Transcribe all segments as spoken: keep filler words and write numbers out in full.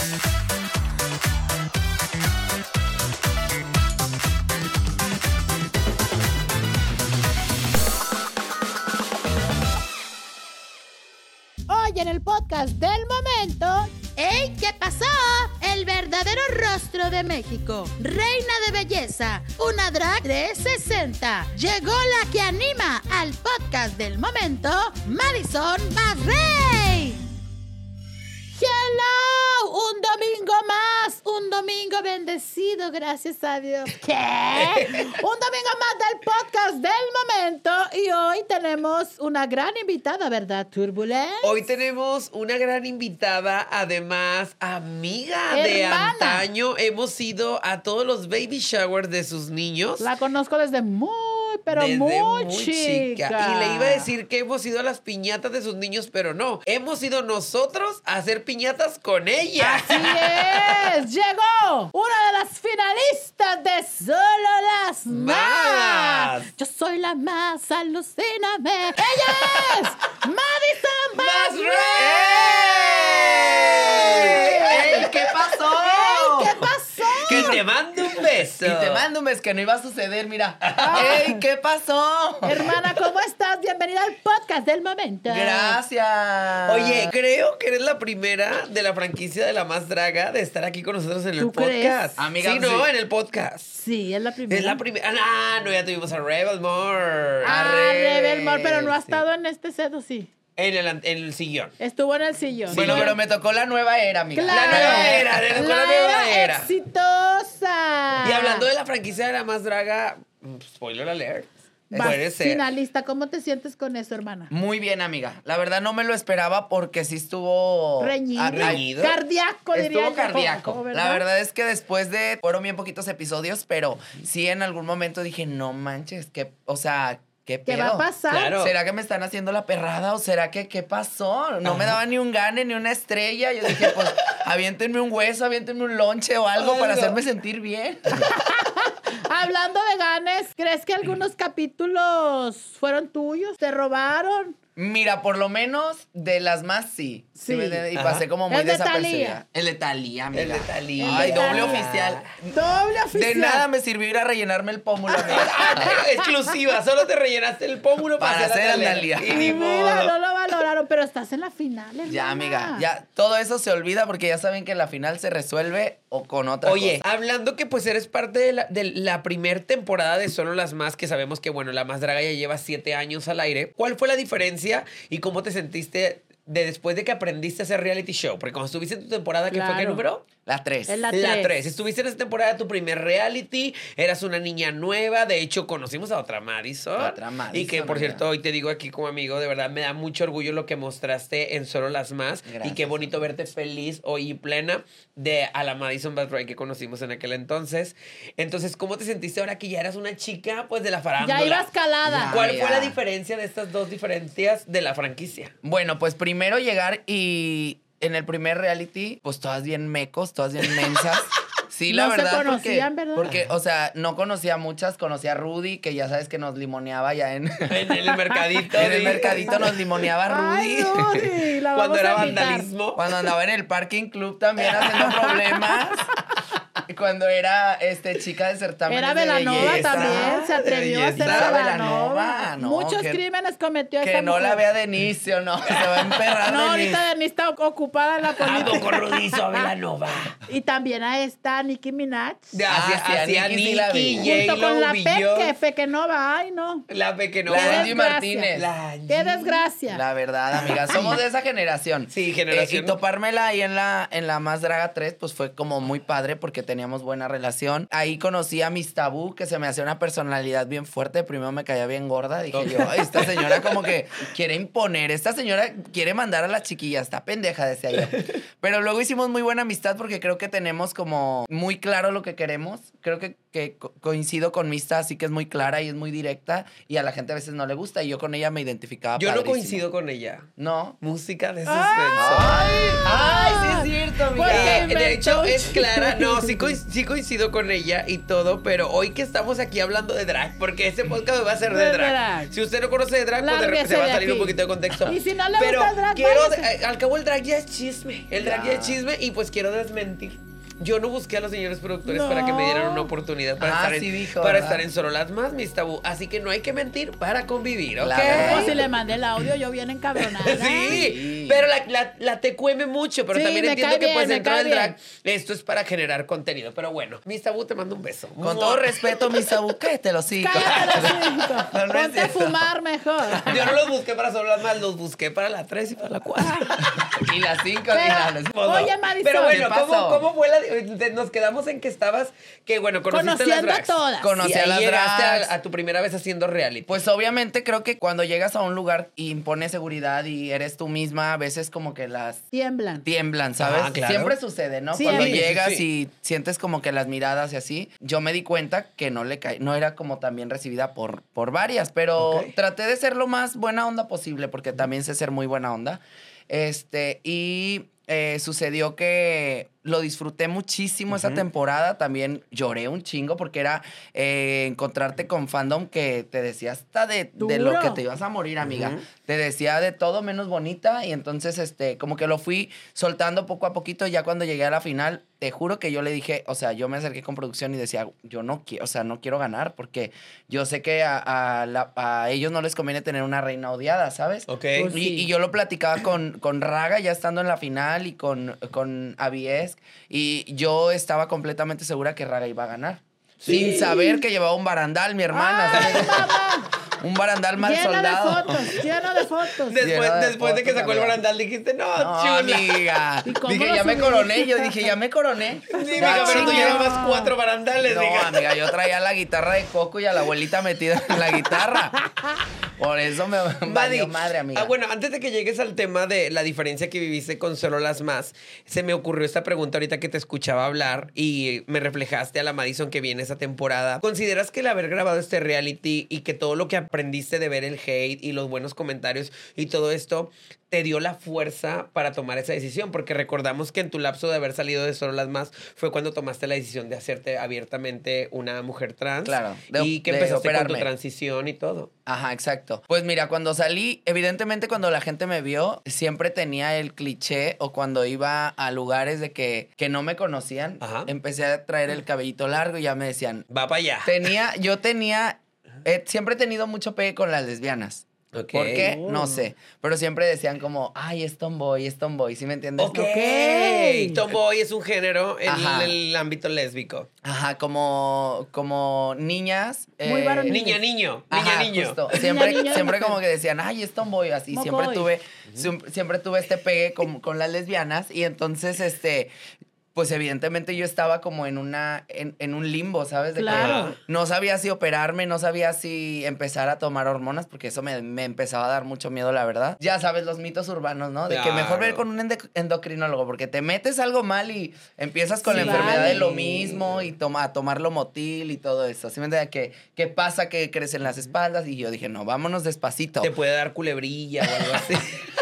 Hoy en el podcast del momento... ¡Ey! ¿Qué pasó? El verdadero rostro de México. Reina de belleza. Una drag de sesenta. Llegó la que anima al podcast del momento, Madison Basrey. ¡Hello! Un domingo más. Un domingo bendecido, gracias a Dios. ¿Qué? Un domingo más del podcast del momento. Y hoy tenemos una gran invitada, ¿verdad, Turbulence? Hoy tenemos una gran invitada, además, amiga de Hermana. antaño. Hemos ido a todos los baby showers de sus niños. La conozco desde muy, pero Desde muy, muy chica. chica. Y le iba a decir que hemos ido a las piñatas de sus niños, pero no. Hemos ido nosotros a hacer piñatas con ella. Así es. Llegó una de las finalistas de Solo las Más. Más. Yo soy la más, alucíname. Ella es Madison Basrey. ¡Ey! ¿Qué pasó? ¡Ey! ¿Qué pasó? Y te mando un beso. Y te mando un beso que no iba a suceder, mira. ¡Ey! ¿Qué pasó? Hermana, ¿cómo estás? Bienvenida al podcast del momento. Gracias. Oye, creo que eres la primera de la franquicia de La Más Draga de estar aquí con nosotros en el ¿Tú crees? podcast. Amiga, sí, no, sí. en el podcast. Sí, es la primera. Es la primera. Ah, no, ya tuvimos a Rebel More. Ah, Arre, Rebel More, pero no ha sí. estado en este set, ¿o sí? En el, en el sillón. Estuvo en el sillón. Bueno, pero me tocó la nueva era, amiga. Claro. La nueva era, le tocó la nueva era. Exitosa. Y hablando de la franquicia de La Más Draga, spoiler alert. Vas Puede ser. finalista, ¿cómo te sientes con eso, hermana? Muy bien, amiga. La verdad no me lo esperaba porque sí estuvo... Reñido. Ah, Reñido. Cardíaco, diría Estuvo yo. cardíaco. ¿verdad? La verdad es que después de... Fueron bien poquitos episodios, pero sí en algún momento dije, no manches, que... O sea, ¿qué ¿Qué pedo? va a pasar? Claro. ¿Será que me están haciendo la perrada o será que qué pasó? No me daba ni un gane, ni una estrella. Yo dije, pues, aviéntenme un hueso, aviéntenme un lonche o algo para Algo. hacerme sentir bien. Hablando de ganes, ¿crees que algunos capítulos fueron tuyos? ¿Te robaron? Mira, por lo menos de las más sí. Sí. ¿Sí me entiendes? Y Ajá. pasé como muy El de desapercibida. Thalía. El de Thalía, amiga. El de Thalía. Ay, El de doble Thalía. oficial. Doble oficial. De nada me sirvió ir a rellenarme el pómulo, amiga. Exclusiva, solo te rellenaste el pómulo para, Para hacer la Thalía. Y Mi ni vida, modo. no lo valoraron, pero estás en la final, hermana. Ya, amiga, ya todo eso se olvida porque ya saben que la final se resuelve o con otra Oye, cosa. hablando que pues eres parte de la, de la primer temporada de Solo las Más, que sabemos que, bueno, La Más Draga ya lleva siete años al aire. ¿Cuál fue la diferencia y cómo te sentiste de después de que aprendiste a hacer reality show? Porque cuando estuviste en tu temporada, ¿qué fue? ¿Qué Claro. número? La tres. Es la La tres. tres. Estuviste en esa temporada, tu primer reality, eras una niña nueva, de hecho conocimos a otra Madison. Otra Madison, Y que, por amiga. cierto, hoy te digo aquí como amigo, de verdad me da mucho orgullo lo que mostraste en Solo las Más. Gracias, Y qué bonito verte feliz hoy y plena de a la Madison Basrey que conocimos en aquel entonces. Entonces, ¿cómo te sentiste ahora que ya eras una chica, pues, de la farándula? Ya ibas calada. Ya. ¿Cuál amiga. fue la diferencia de estas dos diferencias de la franquicia? Bueno, pues primero llegar y en el primer reality, pues todas bien mecos, todas bien mensas. Sí, la No se verdad. conocían, porque, ¿verdad? Porque, o sea, no conocía a muchas, conocía a Rudy, que ya sabes que nos limoneaba ya en, En el mercadito. en el ¿sí? mercadito nos limoneaba Rudy. Ay, Rudy, la Cuando vamos era a invitar. vandalismo. Cuando andaba en el parking club también haciendo problemas. Y cuando era este chica de certámenes Era de Belanova belleza. también, se atrevió a ser belleza. Belanova. Belanova, no, Muchos que- crímenes cometió Que esa no mujer. la vea Denise, ¿o no? Se va a emperrar No, Denise. ahorita Denise está ocupada en la ¿A política. poco Rudy hizo a Belanova? Y también a esta Nicki Minaj. De Ah, hacia, sí, a hacia Nicki sí la Nicki, vi. Junto con la J-Lo, Peque, Beyoncé. Fe que no va. Ay, no. La Peque no La Qué Angie desgracia. Martínez. La Angie. Qué desgracia. La verdad, amiga, somos de esa generación. Sí, generación. Eh, y topármela ahí en la, en la Más Draga tres, pues fue como muy padre porque teníamos buena relación. Ahí conocí a Miss Tabú, que se me hacía una personalidad bien fuerte. Primero me caía bien gorda. Dije yo, "Ay, esta señora como que quiere imponer. Esta señora quiere mandar a las chiquillas. Está pendeja", decía yo. Pero luego hicimos muy buena amistad porque creo que tenemos como muy claro lo que queremos. Creo que, que co- coincido con Mista, así que es muy clara y es muy directa. Y a la gente a veces no le gusta. Y yo con ella me identificaba Yo no padrísimo. coincido con ella. No. Música de suspenso. Ay, ay, sí es cierto, amiga. Porque Eh, de hecho es Clara, no, sí, coincido, sí coincido con ella y todo, pero hoy que estamos aquí hablando de drag, porque este podcast va a ser de, de drag. drag. Si usted no conoce de drag, pues de repente se va a salir un poquito de contexto. Y si no le pero gusta el drag, quiero, de, al cabo el drag ya es chisme, el drag ya. ya es chisme y pues quiero desmentir. Yo no busqué a los señores productores no. para que me dieran una oportunidad para, ah, estar, en, sí dijo, para estar en Solo las Más, mis tabú. Así que no hay que mentir para convivir, ¿ok? O si le mandé el audio, yo bien encabronada. sí, sí, pero la, la, la te cueme mucho, pero sí, también entiendo que bien, pues dentro del drag esto es para generar contenido. Pero bueno, mis tabú, te mando un beso. Con ¡Mua! Todo respeto, mis tabú, cállate los hijos. Cállate los hijos. No, no Ponte a fumar mejor. Yo no los busqué para Solo las Más, los busqué para la tres y para la cuatro. y la cinco. Pero, y la les... Oye, Marisol. Pero bueno, ¿cómo, ¿cómo fue la...? Nos quedamos en que estabas, que bueno, conociste Conociendo las drags. a todas. Conocí y ahí a las llegaste drags. A, a tu primera vez haciendo reality. Pues obviamente creo que cuando llegas a un lugar y impones seguridad y eres tú misma, a veces como que las... Tiemblan. Tiemblan, ¿sabes? Ah, claro. Siempre sucede, ¿no? Sí, Cuando sí, llegas sí, sí. y sientes como que las miradas y así, yo me di cuenta que no le caí, no era como tan bien recibida por, por varias, pero okay. traté de ser lo más buena onda posible porque también sé ser muy buena onda. Este, y eh, sucedió que lo disfruté muchísimo uh-huh. esa temporada. También lloré un chingo porque era eh, encontrarte con fandom que te decía hasta de, de lo que te ibas a morir, amiga. Uh-huh. Te decía de todo menos bonita y entonces este como que lo fui soltando poco a poquito. Ya cuando llegué a la final, te juro que yo le dije, o sea, yo me acerqué con producción y decía, yo no quiero, o sea, no quiero ganar porque yo sé que a, a, la, a ellos no les conviene tener una reina odiada, ¿sabes? Ok. Pues sí. y, y yo lo platicaba con, con Raga ya estando en la final y con, con Avies. Y yo estaba completamente segura que Raga iba a ganar. Sí. Sin saber que llevaba un barandal, mi hermana. Ay, mamá. Un barandal mal lleno soldado. De fotos, lleno de fotos. Después, Lleno de después fotos, de que sacó amiga. el barandal, dijiste, no, No, chula. amiga. Dije, ya me subí? coroné. Yo dije, ya me coroné. Sí, amiga, pero tú llevabas cuatro barandales, No, diga. amiga, yo traía la guitarra de Coco y a la abuelita metida en la guitarra. Por eso me valió madre, amiga. Ah, bueno, antes de que llegues al tema de la diferencia que viviste con Solo las Más, se me ocurrió esta pregunta ahorita que te escuchaba hablar y me reflejaste a la Madison que viene esa temporada. ¿Consideras que el haber grabado este reality y que todo lo que aprendiste de ver el hate y los buenos comentarios y todo esto te dio la fuerza para tomar esa decisión? Porque recordamos que en tu lapso de haber salido de Solo las Más fue cuando tomaste la decisión de hacerte abiertamente una mujer trans. Claro. De, y que de empezaste operarme. con tu transición y todo. Ajá, exacto. Pues mira, cuando salí, evidentemente cuando la gente me vio, siempre tenía el cliché o cuando iba a lugares de que, que no me conocían, Ajá. empecé a traer el cabellito largo y ya me decían... Va para allá. Tenía, yo tenía, eh, siempre he tenido mucho pegue con las lesbianas. Okay. ¿Por qué? Oh. No sé. Pero siempre decían como, ay, es tomboy, es tomboy. ¿Sí me entiendes? Ok. Ok. Tomboy es un género en Ajá. el ámbito lésbico. Ajá, como, como niñas. Muy varonil. Niña, niño. Niña, Ajá, niño. justo. Siempre, Niña, niña, siempre mujer. como que decían, ay, es tomboy, así. Mocoy. Siempre tuve, siempre, siempre tuve este pegue con, con las lesbianas. Y entonces, este, pues evidentemente yo estaba como en una, en, en un limbo, ¿sabes? De Claro. que no sabía si operarme, no sabía si empezar a tomar hormonas, porque eso me, me empezaba a dar mucho miedo, la verdad. Ya sabes, los mitos urbanos, ¿no? De que mejor ver Claro. con un ende- endocrinólogo, porque te metes algo mal y empiezas con Sí, la enfermedad vale. de lo mismo y toma, a tomar Lomotil y todo eso. ¿Sí me entiendes? ¿Qué, qué pasa? Que crecen las espaldas. Y yo dije, no, vámonos despacito. Te puede dar culebrilla o algo así.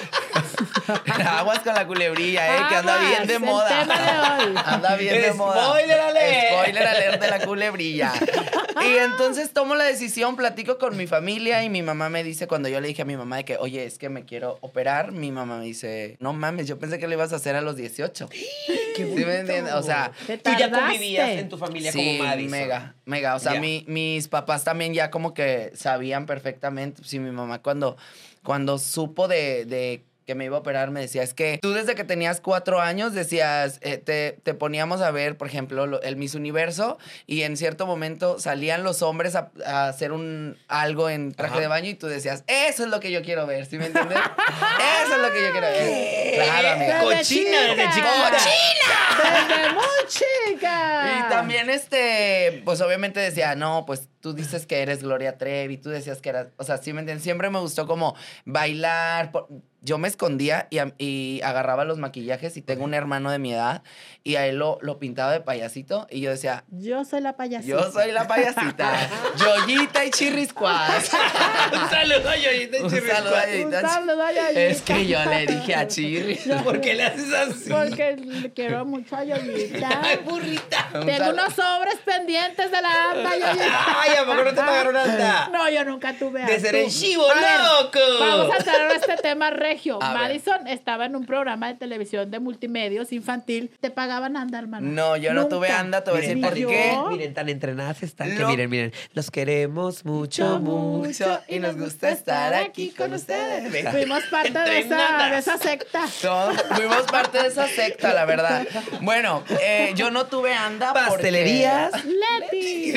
Aguas con la culebrilla, ¿eh? Que anda Aguas, bien de el moda. tema de hoy. Anda bien de moda. Spoiler alert. Spoiler alert de la culebrilla. Y entonces tomo la decisión, platico con mi familia y mi mamá me dice, cuando yo le dije a mi mamá de que, oye, es que me quiero operar, mi mamá me dice, no mames, yo pensé que lo ibas a hacer a los dieciocho. Qué ¿Sí me entiendes? O sea, Te tú ya tardaste. convivías en tu familia sí, como Madison. mega, mega. O sea, Ya. mi- mis papás también ya como que sabían perfectamente. Sí, mi mamá cuando, cuando supo de, de que me iba a operar me decía, es que tú desde que tenías cuatro años decías, eh, te, te poníamos a ver, por ejemplo, lo- el Miss Universo y en cierto momento salían los hombres a, a hacer un algo en traje Ajá. de baño y tú decías, eso es lo que yo quiero ver, ¿sí me entiendes? Eso es lo que yo quiero ver. Claro, amiga. Desde Cochina desde chica. chiquita. Desde muy chica. Y también, este, pues obviamente decía, no, pues tú dices que eres Gloria Trevi, tú decías que eras, o sea, sí me entiendes, siempre me gustó como bailar, por- yo me escondía y, a- y agarraba los maquillajes y tengo un hermano de mi edad y a él lo, lo pintaba de payasito y yo decía, Yo soy la payasita. yo soy la payasita, Yoyita y Chirriscuas. Un saludo a Yoyita y Un Chirriscuas. saludo a Un Yoyita. saludo a Yoyita. Es que yo le dije a Chirri. ¿Por qué le haces así? Porque le quiero mucho a Yoyita. Ay, burrita. Un Tengo sal- unos sobres pendientes de la AMBA, Yoyita. Ay, ¿a poco no te pagaron anda? No, yo nunca tuve De AMBA. ser el Tú. chivo A ver, loco. Vamos a entrar a este tema regio. A ver. Madison estaba en un programa de televisión de multimedios infantil. ¿Te pagaban anda, hermano? No, yo no tuve Nunca. anda, te voy a decir Ni por yo. qué. Miren, tan entrenadas están que Lo- miren, miren. Los queremos mucho, mucho. Mucho, y nos gusta estar aquí con ustedes. Fuimos parte de esa, Entrenadas. de esa secta. Todos fuimos parte de esa secta, la verdad. Bueno, eh, yo no tuve anda porque... Pastelerías. Leti.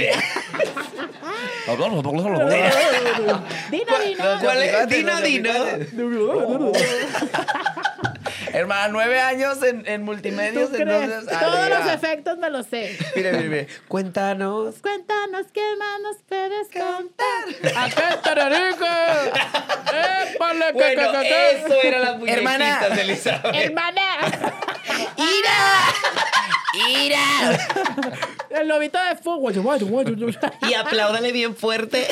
Dino, Dino. ¿Cuál es? Fíjate, Dino, no, Dino. Hermana, nueve años en, en ¿Tú multimedios, crees? entonces... ay, Todos mira. los efectos me los sé. Mire, mire, mire. Cuéntanos. Cuéntanos qué más nos puedes contar. ¡A qué tararico! ¡Épale, que, Bueno, que, que, que! eso eran las muñequitas, Hermana. Elizabeth. Hermana. ¡Ira! ¡Ira! El lobito de fuego. Y apláudale bien fuerte.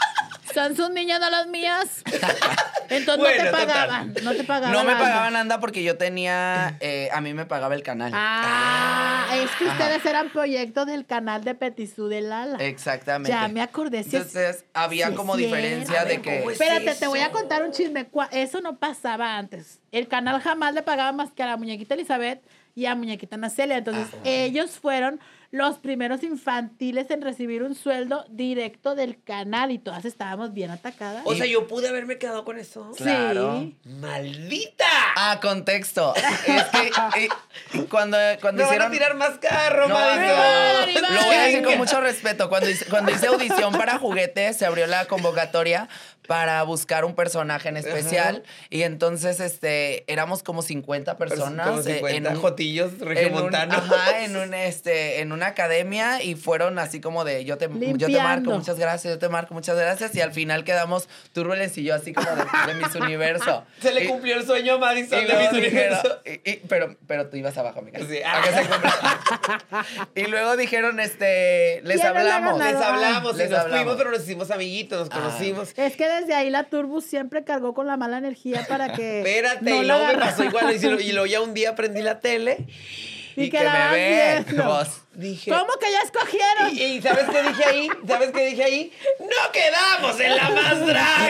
Son sus niños, no los míos. Entonces Bueno, no te total. pagaban. No te pagaban. No me anda. pagaban anda porque yo tenía... eh, a mí me pagaba el canal. Ah, es que Ajá. ustedes eran proyectos del canal de Petisú de Lala. Exactamente. Ya me acordé. Sí, es- Entonces, había sí es como cierto. diferencia A de ver, que... ¿cómo es? Espérate, eso? te voy a contar un chisme. Cua- Eso no pasaba antes. El canal jamás le pagaba más que a la muñequita Elizabeth y a muñequita Nacelia. Entonces, ellos fueron los primeros infantiles en recibir un sueldo directo del canal y todas estábamos bien atacadas. O sea, yo pude haberme quedado con eso. Claro. Sí. ¡Maldita! Ah, contexto. Es que eh, cuando, cuando Me van a hicieron... tirar más carro, No, Madison. amiga, Madison. lo voy a decir con mucho respeto. Cuando hice, cuando hice audición para juguetes, se abrió la convocatoria para buscar un personaje en especial. Ajá. Y entonces, este, éramos como cincuenta personas. Como eh, cincuenta en un- jotillos en un, regiomontanos. ajá, en un este, en una academia y fueron así como de yo te, yo te Limpiando. marco, muchas gracias, yo te marco, muchas gracias. Y al final quedamos Turbules y yo así como de, de Miss Universo. Se le Y- cumplió el sueño a Madison y de luego Miss dijeron, Universo. y- y- pero, pero tú ibas abajo, amiga. Sí. ¿A qué se cumpla? Y luego dijeron, este, les ¿Quién es la hablamos. ganadora? Les hablamos y Les nos hablamos. fuimos, pero nos hicimos amiguitos, nos Ah. conocimos. Es que desde ahí la Turbus siempre cargó con la mala energía para que. Espérate, no y la luego me agarra- pasó igual. Y luego- y luego ya un día prendí la tele. Y, Y que, que la me vas ve. viendo. Vos. Dije. ¿Cómo que ya escogieron? Y, y ¿sabes qué dije ahí? ¿Sabes qué dije ahí? ¡No quedamos en la más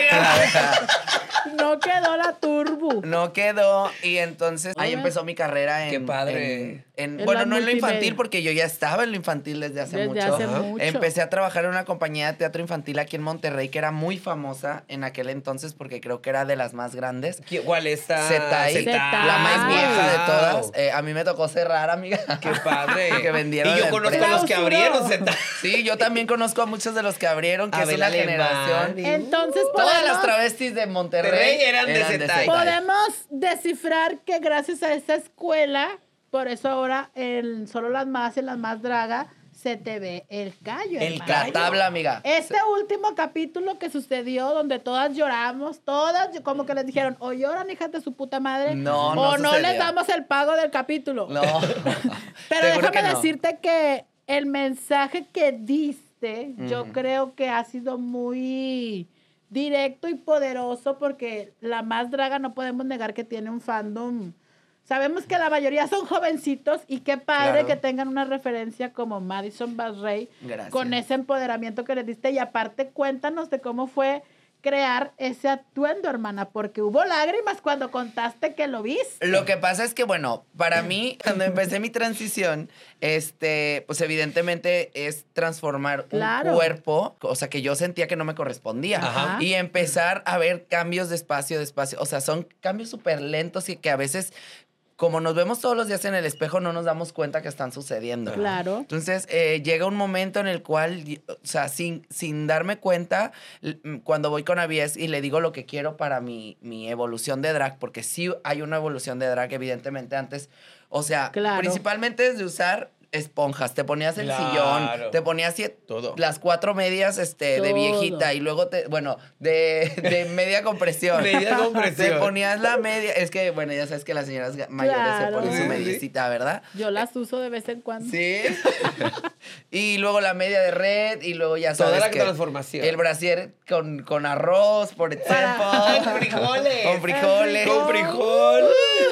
draga! No quedó la Turbu. No quedó y entonces ahí Oye. empezó mi carrera en... Qué padre. en- en- En bueno, la no en lo multimedia. infantil porque yo ya estaba en lo infantil desde hace Desde mucho. hace Ajá. mucho. Empecé a trabajar en una compañía de teatro infantil aquí en Monterrey que era muy famosa en aquel entonces porque creo que era de las más grandes. ¿Qui- ¿Cuál está? Zetay, Zetay. la más Wow. vieja de todas. Eh, a mí me tocó cerrar, amiga. ¡Qué padre! Que vendieron y yo la conozco empresa. a los que abrieron Zeta. Sí, yo también conozco a muchos de los que abrieron, que es Abel una Alemán. generación. Entonces Todas podemos, las travestis de Monterrey Monterrey eran de Zetay. podemos descifrar que gracias a esa escuela, por eso ahora en Solo las Más y las Más Draga, se te ve el callo. El hermano. La tabla, amiga. Este último capítulo que sucedió, donde todas lloramos, todas como que les dijeron, o lloran, hijas de su puta madre, No, no o no sucedió. les damos el pago del capítulo. No. Pero Te juro déjame que no. decirte que el mensaje que diste, yo Ujú. creo que ha sido muy directo y poderoso porque la Más Draga no podemos negar que tiene un fandom. Sabemos que la mayoría son jovencitos y qué padre Claro. que tengan una referencia como Madison Basrey Gracias. con ese empoderamiento que les diste. Y aparte, cuéntanos de cómo fue crear ese atuendo, hermana, porque hubo lágrimas cuando contaste que lo viste. Lo que pasa es que, bueno, para mí, cuando empecé mi transición, este, pues evidentemente es transformar Claro. un cuerpo, o sea, que yo sentía que no me correspondía. Ajá. Y empezar a ver cambios de espacio, de espacio. O sea, son cambios súper lentos y que a veces, como nos vemos todos los días en el espejo, no nos damos cuenta que están sucediendo. Claro. Entonces, eh, llega un momento en el cual, y- o sea, sin, sin darme cuenta, l- m- cuando voy con Avies y le digo lo que quiero para mi, mi evolución de drag, porque sí hay una evolución de drag, evidentemente, antes. O sea, Claro. principalmente desde usar esponjas, te ponías el Claro. sillón, te ponías siete, Todo. las cuatro medias este, de Todo. viejita y luego, te, bueno, de, de media compresión. Media compresión. Te ponías la media, es que, bueno, ya sabes que las señoras mayores Claro. se ponen Sí, su sí. mediecita, ¿verdad? Yo las uso de vez en cuando. Sí. Y luego la media de red y luego ya sabes Toda la que transformación. el brasier con, con arroz, por ejemplo. Con frijoles. Con frijoles. Con frijol.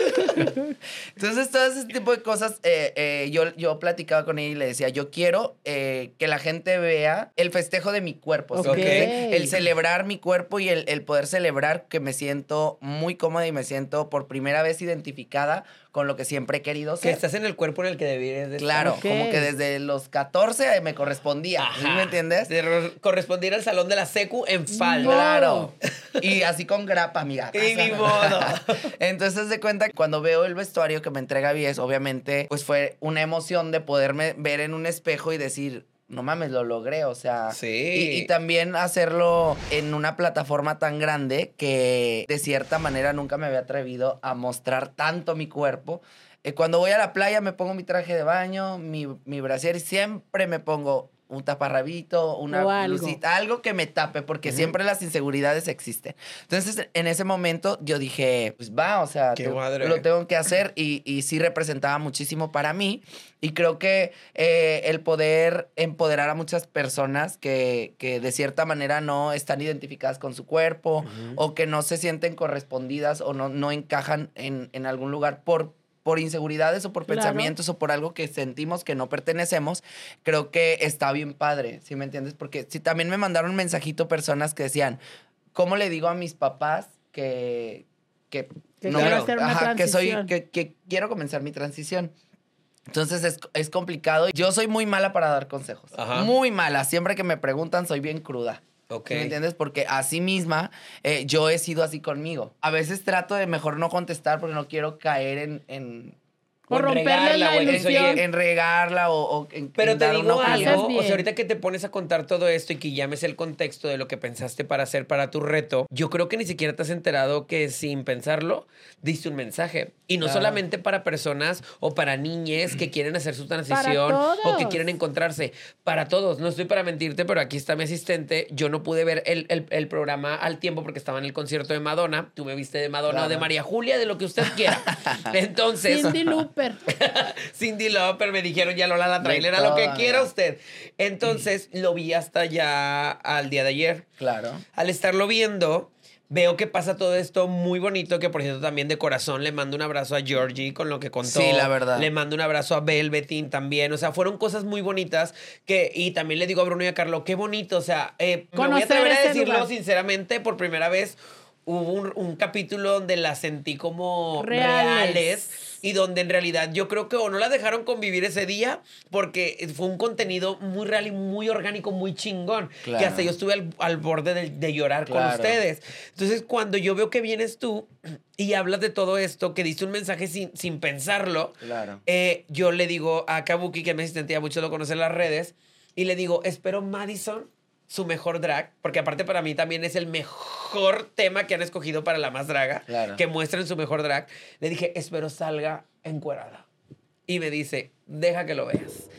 Entonces, todo ese tipo de cosas, eh, eh, yo, yo platicaba con ella y le decía, yo quiero eh, que la gente vea el festejo de mi cuerpo. ¿sí? Ok. El celebrar mi cuerpo y el, el poder celebrar que me siento muy cómoda y me siento por primera vez identificada con lo que siempre he querido Que ser. estás en el cuerpo en el que debieras de estar. Claro, Ok. como que desde los catorce me correspondía, ¿sí Ajá. me entiendes? De ro- corresponder al salón de la secu en falda. Claro. Y así con grapa, amiga. Y ni modo. Entonces, de cuenta, cuando veo el vestuario que me entrega Vies, obviamente, pues fue una emoción de poderme ver en un espejo y decir, no mames, lo logré, o sea. Sí. Y, y también hacerlo en una plataforma tan grande que de cierta manera nunca me había atrevido a mostrar tanto mi cuerpo. Eh, cuando voy a la playa me pongo mi traje de baño, mi, mi brasier y siempre me pongo un taparrabito, una O algo. blusita, algo que me tape, porque siempre las inseguridades existen. Entonces, en ese momento yo dije, pues va, o sea, Qué te- madre. lo tengo que hacer y, y sí representaba muchísimo para mí. Y creo que eh, el poder empoderar a muchas personas que, que de cierta manera no están identificadas con su cuerpo o que no se sienten correspondidas o no, no encajan en, en algún lugar por por inseguridades o por Claro. pensamientos o por algo que sentimos que no pertenecemos, creo que está bien padre, ¿sí me entiendes? Porque si también me mandaron un mensajito personas que decían, ¿cómo le digo a mis papás que... que, Que quiero hacer una ajá, que soy transición. que, que quiero comenzar mi transición? Entonces es, es complicado. Yo soy muy mala para dar consejos. Ajá. Muy mala. Siempre que me preguntan soy bien cruda. Ok. ¿Sí me entiendes? Porque así misma eh, yo he sido así conmigo. A veces trato de mejor no contestar porque no quiero caer en... en O en romperle regarla, la güey, que ilusión. soy- en regarla o, o en, Pero en te dar digo una opinión. algo, Haces bien. o sea, ahorita que te pones a contar todo esto y que llames el contexto de lo que pensaste para hacer para tu reto, yo creo que ni siquiera te has enterado que sin pensarlo diste un mensaje. Y no Claro. solamente para personas o para niñes que quieren hacer su transición Para o que todos. quieren encontrarse. Para todos. No estoy para mentirte, pero aquí está mi asistente. Yo no pude ver el, el- el programa al tiempo porque estaba en el concierto de Madonna. Tú me viste de Madonna o Claro. de María Julia, de lo que usted quiera. Entonces... Cindy Looper. Cindy Lauper, me dijeron ya Lola la trailera, De lo que todo, quiera amiga. usted. Entonces lo vi hasta ya al día de ayer. Claro. Al estarlo viendo, veo que pasa todo esto muy bonito, que por cierto también de corazón le mando un abrazo a Georgie con lo que contó. Sí, la verdad. Le mando un abrazo a Velveteen también. O sea, fueron cosas muy bonitas que, y también le digo a Bruno y a Carlos, qué bonito. O sea, eh, me voy a Conocer atrever a ese decirlo lugar. sinceramente, por primera vez hubo un, un capítulo donde las sentí como Reales. reales. Y donde en realidad yo creo que o no la dejaron convivir ese día porque fue un contenido muy real y muy orgánico, muy chingón. Claro. Que hasta yo estuve al, al borde de, de llorar con Claro. ustedes. Entonces, cuando yo veo que vienes tú y hablas de todo esto, que diste un mensaje sin, sin pensarlo, Claro. eh, yo le digo a Kabuki, que es mi asistente, ya muchos lo conocen en las redes, y le digo, espero Madison su mejor drag, porque aparte para mí también es el mejor tema que han escogido para la más draga, Claro. que muestren su mejor drag. Le dije, espero salga encuerada. Y me dice, deja que lo veas.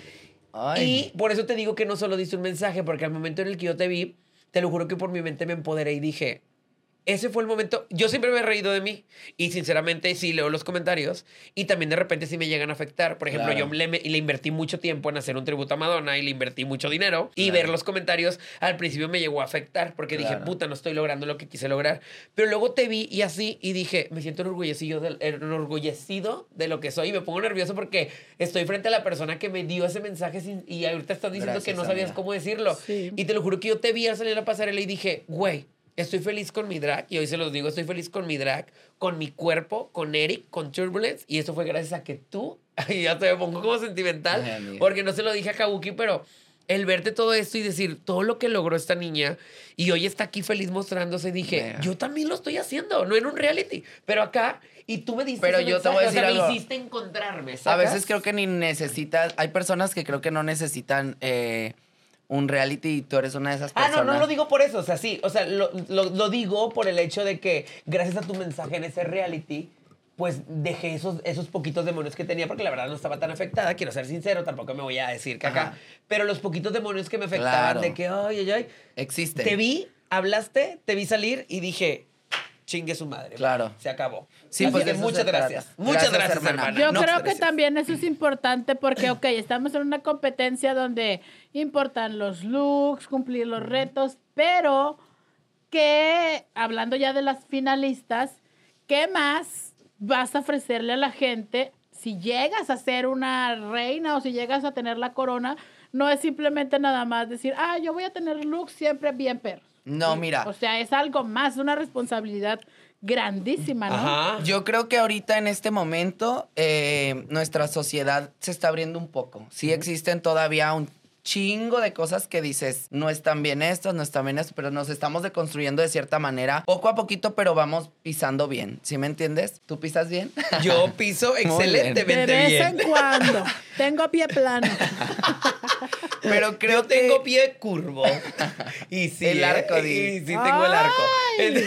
Ay. Y por eso te digo que no solo diste un mensaje, porque al momento en el que yo te vi, te lo juro que por mi mente me empoderé y dije, ese fue el momento. Yo siempre me he reído de mí y sinceramente sí leo los comentarios y también de repente sí me llegan a afectar. Por ejemplo, Claro. yo le, le invertí mucho tiempo en hacer un tributo a Madonna y le invertí mucho dinero y Claro. ver los comentarios al principio me llegó a afectar porque dije, Claro. puta, no estoy logrando lo que quise lograr. Pero luego te vi y así y dije, me siento enorgullecido de, enorgullecido de lo que soy y me pongo nervioso porque estoy frente a la persona que me dio ese mensaje sin- y ahorita estás diciendo Gracias, que no sabías amiga. cómo decirlo. Sí. Y te lo juro que yo te vi al salir a la pasarela y dije, güey, estoy feliz con mi drag. Y hoy se los digo, estoy feliz con mi drag, con mi cuerpo, con Eric, con Turbulence. Y eso fue gracias a que tú, y ya te me pongo como sentimental, Ay, amiga. porque no se lo dije a Kabuki, pero el verte todo esto y decir todo lo que logró esta niña y hoy está aquí feliz mostrándose, dije, Mira. yo también lo estoy haciendo, no en un reality, pero acá, y tú me diste Pero ese yo te voy a mensaje, o sea, decir me algo. hiciste encontrarme, A ¿sacas? veces creo que ni necesitas... Hay personas que creo que no necesitan eh, un reality y tú eres una de esas Ah, personas. no, no lo digo por eso, o sea, sí, o sea, lo, lo- lo digo por el hecho de que gracias a tu mensaje en ese reality, pues dejé esos, esos poquitos demonios que tenía, porque la verdad no estaba tan afectada, quiero ser sincero, tampoco me voy a decir que acá, Ajá. pero los poquitos demonios que me afectaban Claro. de que, ay, ay, ay. Existen. Te vi, hablaste, te vi salir y dije, chingue su madre. Claro. Se acabó. Sí, Así pues que de eso muchas se gracias. trata. Muchas Gracias, gracias, hermana. hermana. Yo No, creo que gracias. también eso es importante porque, ok, estamos en una competencia donde importan los looks, cumplir los retos, pero que, hablando ya de las finalistas, ¿qué más vas a ofrecerle a la gente si llegas a ser una reina o si llegas a tener la corona? No es simplemente nada más decir, ah, yo voy a tener looks siempre bien perros. No, mira. O sea, es algo más, una responsabilidad grandísima, ¿no? Ajá. Yo creo que ahorita en este momento eh, nuestra sociedad se está abriendo un poco. Sí existen todavía un chingo de cosas que dices, no están bien estos, no están bien estos, pero nos estamos deconstruyendo de cierta manera, poco a poquito, pero vamos pisando bien. ¿Sí me entiendes? ¿Tú pisas bien? Yo piso bien. excelentemente De vez bien. en cuando. Tengo pie plano. Pero creo Yo tengo que... pie curvo. Y sí, El ¿eh? arco, di. Y sí tengo el arco. Ay.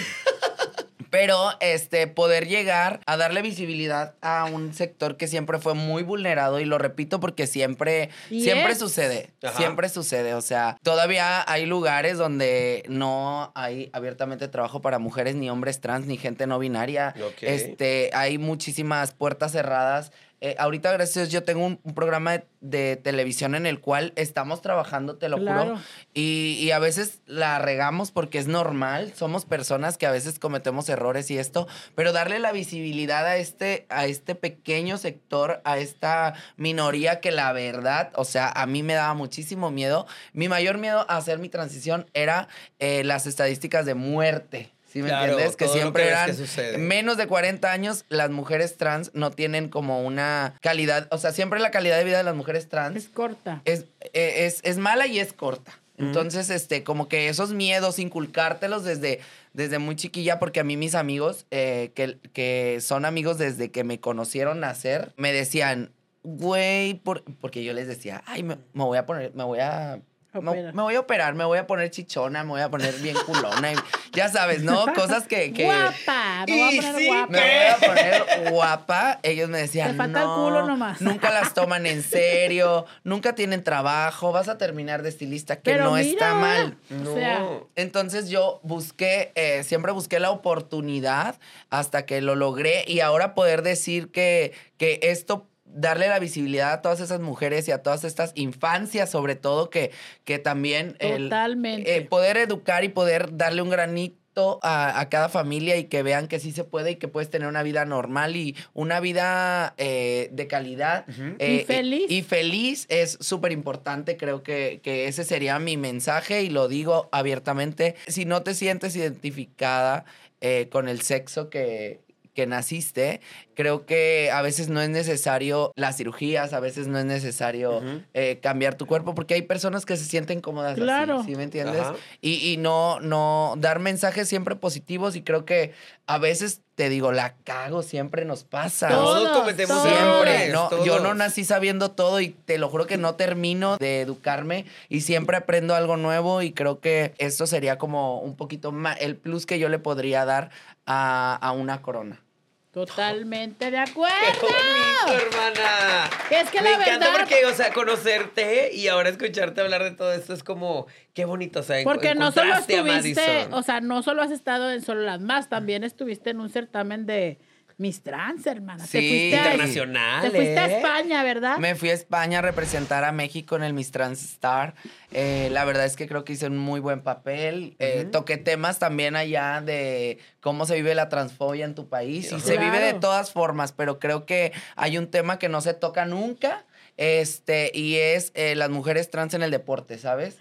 Pero este, poder llegar a darle visibilidad a un sector que siempre fue muy vulnerado, y lo repito porque siempre, Y siempre es. sucede, Ajá. siempre sucede. O sea, todavía hay lugares donde no hay abiertamente trabajo para mujeres, ni hombres trans, ni gente no binaria. Ok. Este, hay muchísimas puertas cerradas. Eh, ahorita, gracias a Dios, yo tengo un, un programa de, de televisión en el cual estamos trabajando, te lo Claro. juro. Y, y a veces la regamos porque es normal. Somos personas que a veces cometemos errores y esto. Pero darle la visibilidad a este, a este pequeño sector, a esta minoría que la verdad, o sea, a mí me daba muchísimo miedo. Mi mayor miedo a hacer mi transición era eh, las estadísticas de muerte. ¿Sí me Claro, entiendes? Que todo lo siempre que ves eran que sucede. menos de cuarenta años, las mujeres trans no tienen como una calidad, o sea, siempre la calidad de vida de las mujeres trans Es corta. es, eh, es, es mala y es corta. Entonces, este, como que esos miedos, inculcártelos desde, desde muy chiquilla, porque a mí mis amigos, eh, que, que son amigos desde que me conocieron nacer, me decían, güey, por, porque yo les decía, ay, me, me voy a poner, me voy a... Me, Operar. me voy a operar, me voy a poner chichona, me voy a poner bien culona. Y, ya sabes, ¿no? Cosas que... que Guapa. Me voy a Y poner sí, guapa. me voy a poner guapa. Ellos me decían, Te falta el no, culo nomás". nunca las toman en serio, nunca tienen trabajo, vas a terminar de estilista, que Pero no mira está ahora. mal. O sea, No. Entonces yo busqué, eh, siempre busqué la oportunidad hasta que lo logré, y ahora poder decir que, que esto, darle la visibilidad a todas esas mujeres y a todas estas infancias, sobre todo, que, que también el, Totalmente. eh, poder educar y poder darle un granito a, a cada familia, y que vean que sí se puede y que puedes tener una vida normal y una vida eh, de calidad. eh, Y feliz. Y, y feliz es súper importante. Creo que, que ese sería mi mensaje, y lo digo abiertamente. Si no te sientes identificada eh, con el sexo que, que naciste, creo que a veces no es necesario las cirugías, a veces no es necesario Ujú. eh, cambiar tu cuerpo, porque hay personas que se sienten cómodas Claro. así, ¿sí me entiendes? Ajá. Y, y no, no dar mensajes siempre positivos, y creo que a veces, te digo, la cago, siempre nos pasa. Todos, Todos cometemos todos. Siempre, errores, ¿no? todos. Yo no nací sabiendo todo, y te lo juro que no termino de educarme, y siempre aprendo algo nuevo, y creo que esto sería como un poquito más el plus que yo le podría dar a, a una corona. Totalmente de ¡Qué acuerdo. bonito, hermana! Es que Me la encanta verdad- porque, o sea, conocerte y ahora escucharte hablar de todo esto es como, qué bonito, o sea, en- Porque no solo encontraste a estuviste, Madison. o sea, no solo has estado en Solo las Más, también estuviste en un certamen de Miss Trans, hermana. Sí, te fuiste a, internacional, Te fuiste a ¿eh? España, ¿verdad? Me fui a España a representar a México en el Miss Trans Star. Eh, la verdad es que creo que hice un muy buen papel. Eh, Ujú. Toqué temas también allá de cómo se vive la transfobia en tu país. Y se Claro. vive de todas formas, pero creo que hay un tema que no se toca nunca. Este, y es eh, las mujeres trans en el deporte, ¿sabes?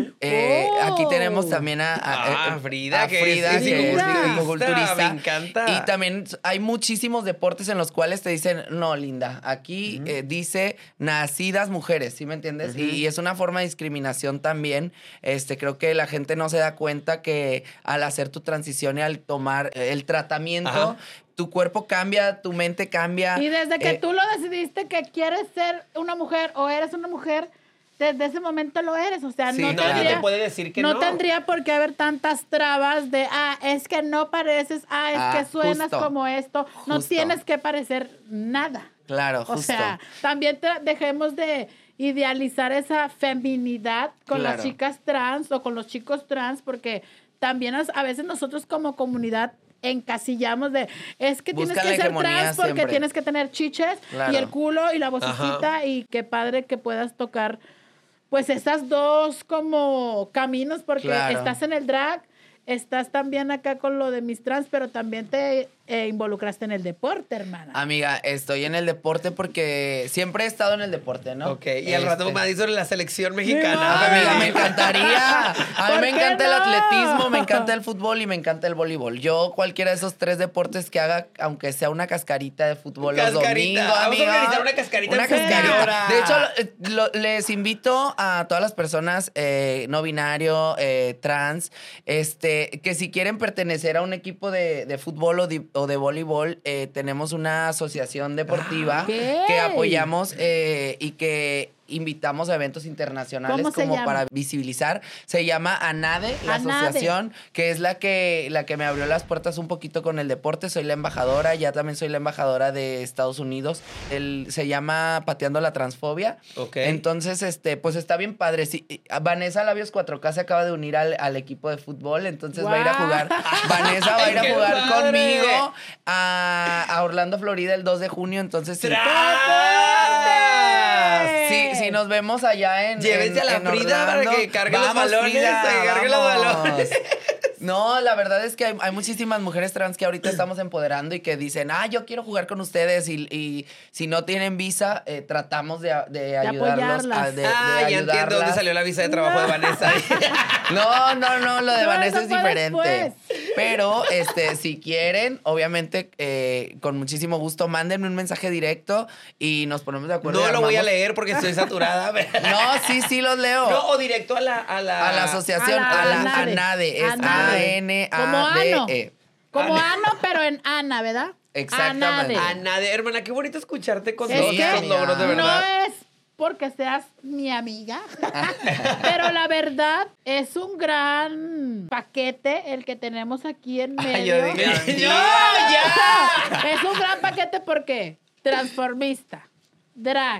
Eh, Oh. Aquí tenemos también a, a- Ah, eh, Frida, a que es Frida, que es fisiculturista. fisiculturista. Me encanta. Y también hay muchísimos deportes en los cuales te dicen, no, linda, aquí eh, dice nacidas mujeres, ¿sí me entiendes? Ujú. y, y es una forma de discriminación también. Este, creo que la gente no se da cuenta que al hacer tu transición y al tomar eh, el tratamiento, Ajá. tu cuerpo cambia, tu mente cambia. Y desde que Eh, tú lo decidiste que quieres ser una mujer o eres una mujer, desde ese momento lo eres. O sea, Sí, no, nadie tendría, te puede decir que no. no tendría por qué haber tantas trabas de, ah, es que no pareces, ah, es Ah, que suenas justo. como esto. No Justo. tienes que parecer nada. Claro, justo. O sea, también tra- dejemos de idealizar esa feminidad con Claro. las chicas trans o con los chicos trans, porque también as- a veces nosotros como comunidad encasillamos de, es que Buscan tienes la que ser hegemonía trans porque siempre. tienes que tener chiches Claro. y el culo y la vocecita y qué padre que puedas tocar pues esas dos como caminos porque Claro. estás en el drag, estás también acá con lo de mis trans, pero también te eh, involucraste en el deporte, hermana. Amiga, estoy en el deporte porque siempre he estado en el deporte, ¿no? Ok, y al rato Este, Madison en la selección No. mexicana. Amiga, me encantaría. A mí ¿Por me qué encanta el no? atletismo, me encanta el fútbol y me encanta el voleibol. Yo cualquiera de esos tres deportes que haga, aunque sea una cascarita de fútbol los Cascarita. domingos, Vamos a amiga. organizar una cascarita Una en cascarita. Señora. De hecho, lo- lo- les invito a todas las personas eh, no binario, eh, trans, este, que si quieren pertenecer a un equipo de, de fútbol o de, o de voleibol, eh, tenemos una asociación deportiva Ah, que ok. apoyamos eh, y que invitamos a eventos internacionales ¿Cómo se como llama? para visibilizar. Se llama ANADE, la ANADE. asociación, que es la que, la que me abrió las puertas un poquito con el deporte. Soy la embajadora, ya también soy la embajadora de Estados Unidos. El, se llama Pateando la Transfobia. Ok. Entonces, este, pues está bien padre. Sí, Vanessa Labios cuatro K se acaba de unir al, al equipo de fútbol, entonces va a ir a ¡Guau! jugar. Vanessa va a ir a ¡Qué jugar padre! conmigo a, a Orlando, Florida, el dos de junio. Entonces, sí. ¡Tras! Sí, si nos vemos allá en. Llévense en- a la en Frida para Orlando. que cargue los Vamos, balones, Frida, que cargue los vamos. balones. No, la verdad es que hay, hay muchísimas mujeres trans que ahorita estamos empoderando y que dicen, ah, yo quiero jugar con ustedes. Y, y si no tienen visa, eh, tratamos de, de ayudarlos. apoyarlas. a- de, de ah, ya entiendo dónde ayudarlas. salió la visa de trabajo de Vanessa. No, no, no, lo de No, Vanessa eso es fue diferente. después. Pero, este, si quieren, obviamente, eh, con muchísimo gusto, mándenme un mensaje directo y nos ponemos de acuerdo. No y lo voy a armamos- leer porque estoy saturada. No, sí, sí los leo. No, o directo a la... A la, A la asociación, A la a la ANADE. ANADE. Es ANADE. A N Como A ano. D E. Como ano, pero en Ana, ¿verdad? Exactamente. Anade. A nadie. Hermana, qué bonito escucharte con Es todos Sí, que estos amiga. logros, de verdad. no es porque seas mi amiga, pero la verdad es un gran paquete el que tenemos aquí en medio. Ay, yo dije, ¡No, ya! Es un gran paquete porque transformista, drag,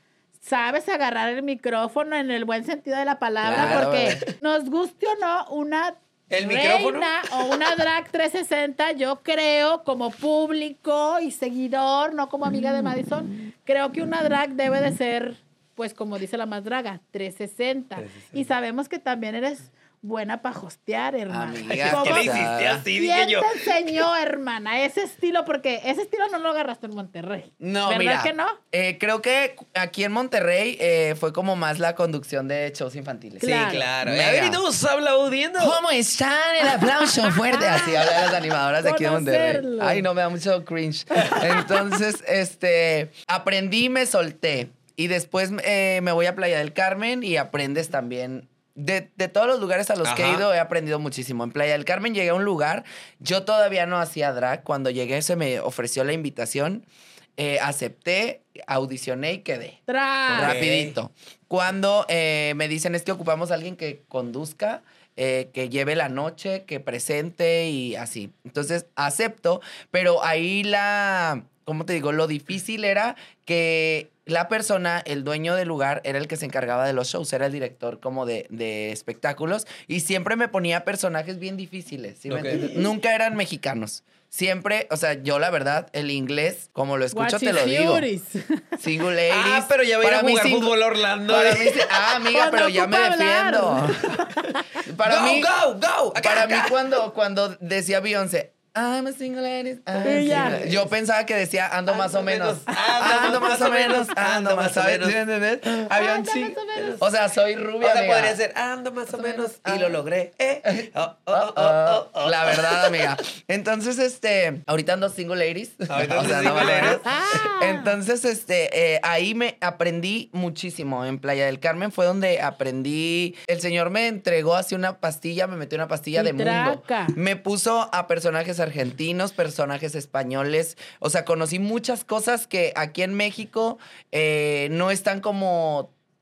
sabes agarrar el micrófono en el buen sentido de la palabra, Claro, porque bebé. nos guste o no, una ¿El reina micrófono? o una drag trescientos sesenta, yo creo, como público y seguidor, no como amiga de Madison, creo que una drag debe de ser, pues como dice la más draga, trescientos sesenta. trescientos sesenta. Y sabemos que también eres buena para hostear, hermana. Amiga, ¿Cómo- ¿Qué le hiciste así? Dije ¿Quién yo. te enseñó, hermana, ese estilo? Porque ese estilo no lo agarraste en Monterrey. No, ¿verdad mira. que no? eh, creo que aquí en Monterrey eh, fue como más la conducción de shows infantiles. Sí, Claro. claro. Mega. A ver, y todos aplaudiendo. ¿Cómo están? El aplauso fuerte. Así hablan las animadoras de aquí de Monterrey. Conocerlo. Ay, no, me da mucho cringe. Entonces, este, aprendí, me solté. Y después eh, me voy a Playa del Carmen y aprendes también. De, de todos los lugares a los que he Ajá. ido, he aprendido muchísimo. En Playa del Carmen llegué a un lugar, yo todavía no hacía drag. Cuando llegué se me ofreció la invitación, eh, acepté, audicioné y quedé. Tras. Rapidito. Cuando eh, me dicen es que ocupamos a alguien que conduzca, eh, que lleve la noche, que presente y así. Entonces acepto, pero ahí la, ¿cómo te digo? Lo difícil era que la persona, el dueño del lugar, era el que se encargaba de los shows, era el director como de, de espectáculos y siempre me ponía personajes bien difíciles, ¿sí me Ok. entiendes? Nunca eran mexicanos. Siempre, o sea, yo la verdad, el inglés, como lo escucho, te lo digo. Guachifiuris. Single ladies. Ah, pero ya voy a ir a Para mí jugar single- fútbol Orlando. Para mí, sí- ah, amiga, Cuando pero ya me ocupa defiendo. hablar. Para go, mí, go, go. Acá, para acá. mí cuando, cuando decía Beyoncé, I'm a single lady. I'm a Y ya. single lady", yo pensaba que decía ando más o menos. ando más o menos, Ando más o menos. ¿Sí me entiendes? Había un Ando chico. más o menos. O sea, soy rubia, O sea, amiga. podría ser ando más o menos y Ah. lo logré. Eh. Oh, oh, Oh, oh, oh, oh, oh. La verdad, amiga. Entonces, este, ahorita ando single ladies. Ahorita O sea, ando no single me ladies. acuerdo. Ah. Entonces, este, eh, ahí me aprendí muchísimo. En Playa del Carmen fue donde aprendí. El señor me entregó así una pastilla, me metió una pastilla Y de mundo. traca. Me puso a personajes argentinos, personajes españoles. O sea, conocí muchas cosas que aquí en México eh, no están como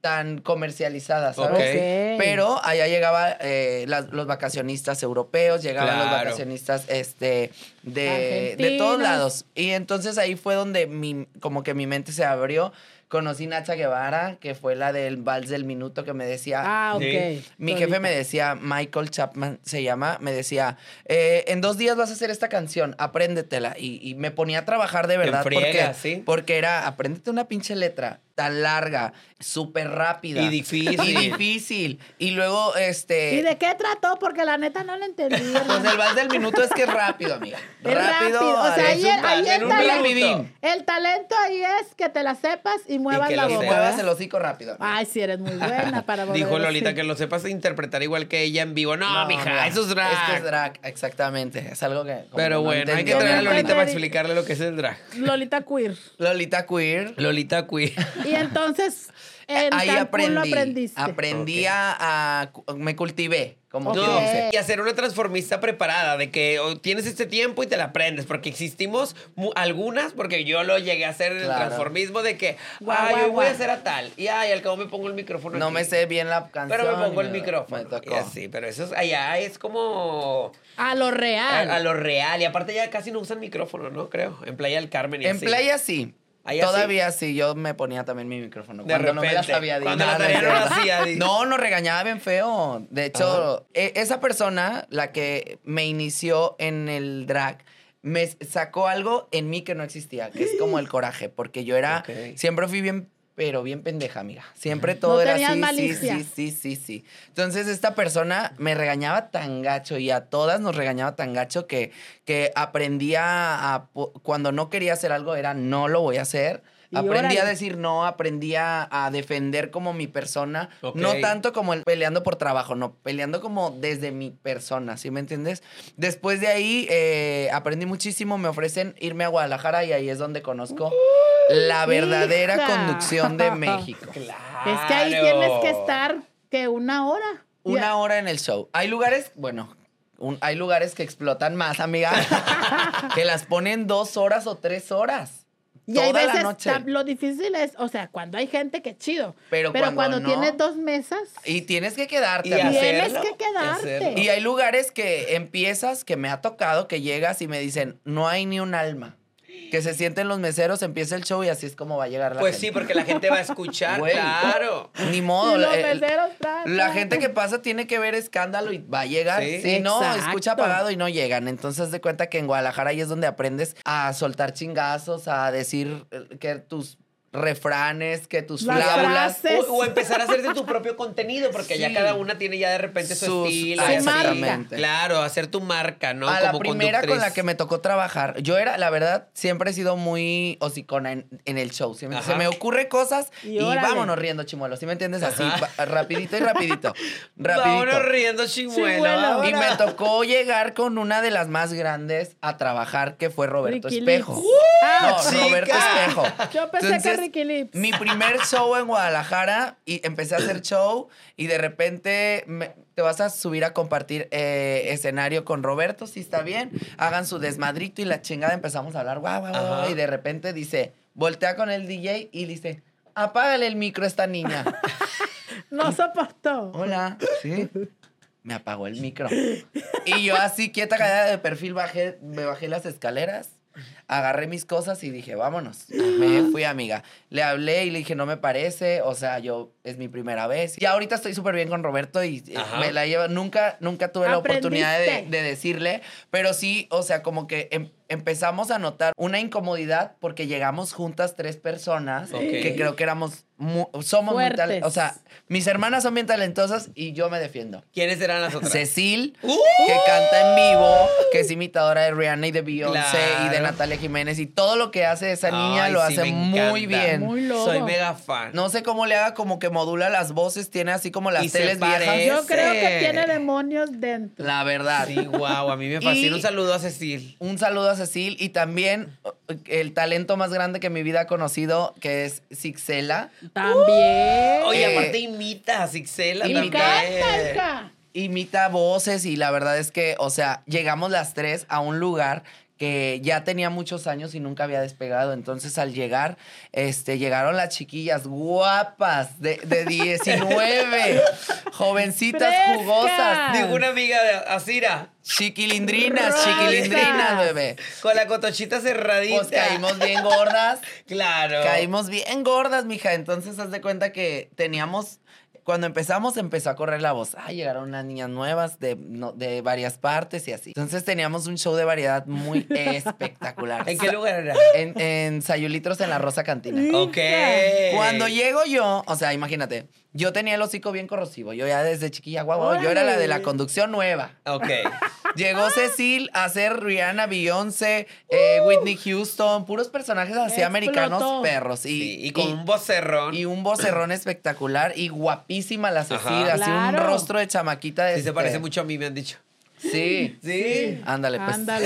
tan comercializada, ¿sabes? Ok. Ok. Pero allá llegaba eh, las- los vacacionistas europeos, llegaban los Claro. vacacionistas este, de, de todos Argentinos. lados. Y entonces ahí fue donde mi, como que mi mente se abrió. Conocí Nacha Guevara, que fue la del Vals del Minuto, que me decía... Ah, ok. Sí. Mi Solita. jefe me decía, Michael Chapman se llama, me decía, eh, en dos días vas a hacer esta canción, apréndetela. Y, y me ponía a trabajar de verdad. friega, porque, ¿sí? porque era, apréndete una pinche letra tan larga, súper rápida. Y difícil. Y difícil. Y luego, este... ¿Y de qué trató? Porque la neta no lo entendí. Pues hermano. el vals del minuto es que es rápido, amiga. Es rápido. O sea, ahí, es un- ahí en el, un talento, rapidín. el talento ahí es que te la sepas y muevas que la lo Y boca. sepas. muevas ¿verdad? el hocico rápido. amiga. Ay, sí, eres muy buena para volver Dijo Lolita así. que lo sepas interpretar igual que ella en vivo. No, mija, mira, eso es drag. Es que es drag, exactamente. Es algo que... como Pero que no bueno, hay que entendía. traer a no Lolita para entendí. explicarle lo que es el drag. Lolita queer. Lolita queer. Lolita Queer. Y entonces, en Ahí Cancún aprendí. lo aprendiste. Aprendí Ok. a, a- Me cultivé, como Ok. quien No, dice. y hacer una transformista preparada, de que oh, tienes este tiempo y te la aprendes, porque existimos mu- algunas, porque yo lo llegué a hacer en el Claro. transformismo de que, Guau, ay, guau, hoy voy a guau. hacer a tal, y ay, al cabo me pongo el micrófono No aquí. me sé bien la canción. Pero me pongo el y me- micrófono. Me tocó. Y así, pero eso es, allá es como A lo a, real. a lo real. Y aparte ya casi no usan micrófono, ¿no? Creo. En Playa del Carmen y En así. playa sí. Allá Todavía sí. Yo me ponía también mi micrófono. De cuando no me la repente, sabía. di, cuando no, la no es tarea no la cierto. hacía, di. No, nos regañaba bien feo. De hecho, e- esa persona, la que me inició en el drag, me sacó algo en mí que no existía, que es como el coraje, porque yo era, Ok. siempre fui bien, pero bien pendeja, amiga. Siempre todo No era tenías así, malicia. sí, sí, sí, sí, sí. Entonces esta persona me regañaba tan gacho y a todas nos regañaba tan gacho que, que aprendí a, a po- cuando no quería hacer algo era no lo voy a hacer. Y Aprendí órale. a decir no, aprendí a, a defender como mi persona. Ok. No tanto como el peleando por trabajo, no, peleando como desde mi persona, ¿sí me entiendes? Después de ahí eh, aprendí muchísimo, me ofrecen irme a Guadalajara y ahí es donde conozco la verdadera hija. conducción de México. Claro. Es que ahí tienes que estar, que una hora. Una hora en el show. Hay lugares, bueno, un- hay lugares que explotan más, amiga, que las ponen dos horas o tres horas. Y hay toda la veces, noche. ta- lo difícil es, o sea, cuando hay gente, que chido. Pero Pero cuando cuando, no- tienes dos mesas, Y tienes que quedarte. Y amiga. tienes hacerlo, que y quedarte. hacerlo. Y hay lugares que empiezas, que me ha tocado, que llegas y me dicen, no hay ni un alma. Que se sienten los meseros, empieza el show y así es como va a llegar la Pues gente. sí, porque la gente va a escuchar, Güey. claro. Ni Y modo. los la- el- meseros, tra, La tra, gente tra. que pasa tiene que ver escándalo y va a llegar. Sí. Si no, Exacto. escucha apagado y no llegan. Entonces, de cuenta que en Guadalajara ahí es donde aprendes a soltar chingazos, a decir eh, que tus refranes, que tus Las flaulas. frases. O, o empezar a hacerte tu propio contenido, porque ya Sí. cada una tiene ya de repente su Sus- estilo. ah, y así. exactamente. Claro, hacer tu marca, ¿no? A la Como primera con conductriz. la que me tocó trabajar, yo era, la verdad, siempre he sido muy hocicona en, en el show. ¿sí me- Ajá. Se me ocurre cosas Y y, órale. vámonos riendo, chimuelo. ¿Sí me entiendes? Así, Ajá. va- rapidito y rapidito. rapidito. Vámonos riendo, chimuelo. Chimuelo. Y vámonos. me tocó llegar con una de las más grandes a trabajar, que fue Roberto Ricky Espejo. Lips. Ah, no, chica. Roberto Espejo. Yo pensé Entonces, que Ricky Lips. Mi primer show en Guadalajara y empecé a hacer show y de repente me- te vas a subir a compartir eh, escenario con Roberto, si está bien, hagan su desmadrito y la chingada empezamos a hablar, guau, guau, guau, Ajá. y de repente dice, voltea con el D J y dice, apágale el micro a esta niña. No soportó. Hola, ¿sí? Me apagó el micro. Y yo así, quieta, callada de perfil, bajé, me bajé las escaleras, agarré mis cosas y dije, vámonos. Me fui, amiga. Le hablé y le dije, no me parece, o sea, yo, es mi primera vez. Y ahorita estoy súper bien con Roberto y eh, Ajá. me la llevo, nunca, nunca tuve la oportunidad de, Aprendiste. de decirle, pero sí, o sea, como que em- empezamos a notar una incomodidad porque llegamos juntas tres personas Ok. que creo que éramos, mu- somos muy Fuertes. tal- o sea, mis hermanas son bien talentosas y yo me defiendo. ¿Quiénes eran las otras? Cecil, ¡Uh! que canta en vivo, que es imitadora de Rihanna y de Beyoncé y de Claro. Natalia Jiménez. Y todo lo que hace esa niña Ay, lo sí, hace me muy encanta. bien. Muy lobo. Soy mega fan. No sé cómo le haga, como que modula las voces, tiene así como las Y se teles viejas. parece. Yo creo que Ese. tiene demonios dentro. La verdad. Sí, wow, a mí me fascina. Y- Un saludo a Cecil. Un saludo a Cecil y también eh, el talento más grande que mi vida ha conocido, que es Sixela. También. Oye, Eh, aparte imita a Sixela y Me también. encanta, hija. Imita voces y la verdad es que, o sea, llegamos las tres a un lugar que ya tenía muchos años y nunca había despegado. Entonces, al llegar, este, llegaron las chiquillas guapas de, de diecinueve, jovencitas Frescas. jugosas. Digo, una amiga de Asira, Chiquilindrinas, Rosas. chiquilindrinas, bebé. con la cotochita cerradita. Pues caímos bien gordas. Claro. Caímos bien gordas, mija. Entonces, haz de cuenta que teníamos... Cuando empezamos, empezó a correr la voz. Ah, llegaron unas niñas nuevas de, no, de varias partes y así. Entonces, teníamos un show de variedad muy espectacular. ¿En qué lugar era? En, en Sayulitros, en la Rosa Cantina. Ok. Cuando llego yo, o sea, imagínate, yo tenía el hocico bien corrosivo. Yo ya desde chiquilla, guau, guau, yo era la de la conducción nueva. Ok. Llegó Cecil a hacer Rihanna, Beyoncé, eh, Whitney Houston, puros personajes así Explotó. americanos perros. Y, Sí, y con un vocerrón. y un vocerrón espectacular y guapísima la Cecil, Ajá. así Claro. un rostro de chamaquita. De Sí, se este- parece mucho a mí, me han dicho. Sí. Sí. Ándale, pues. Ándale.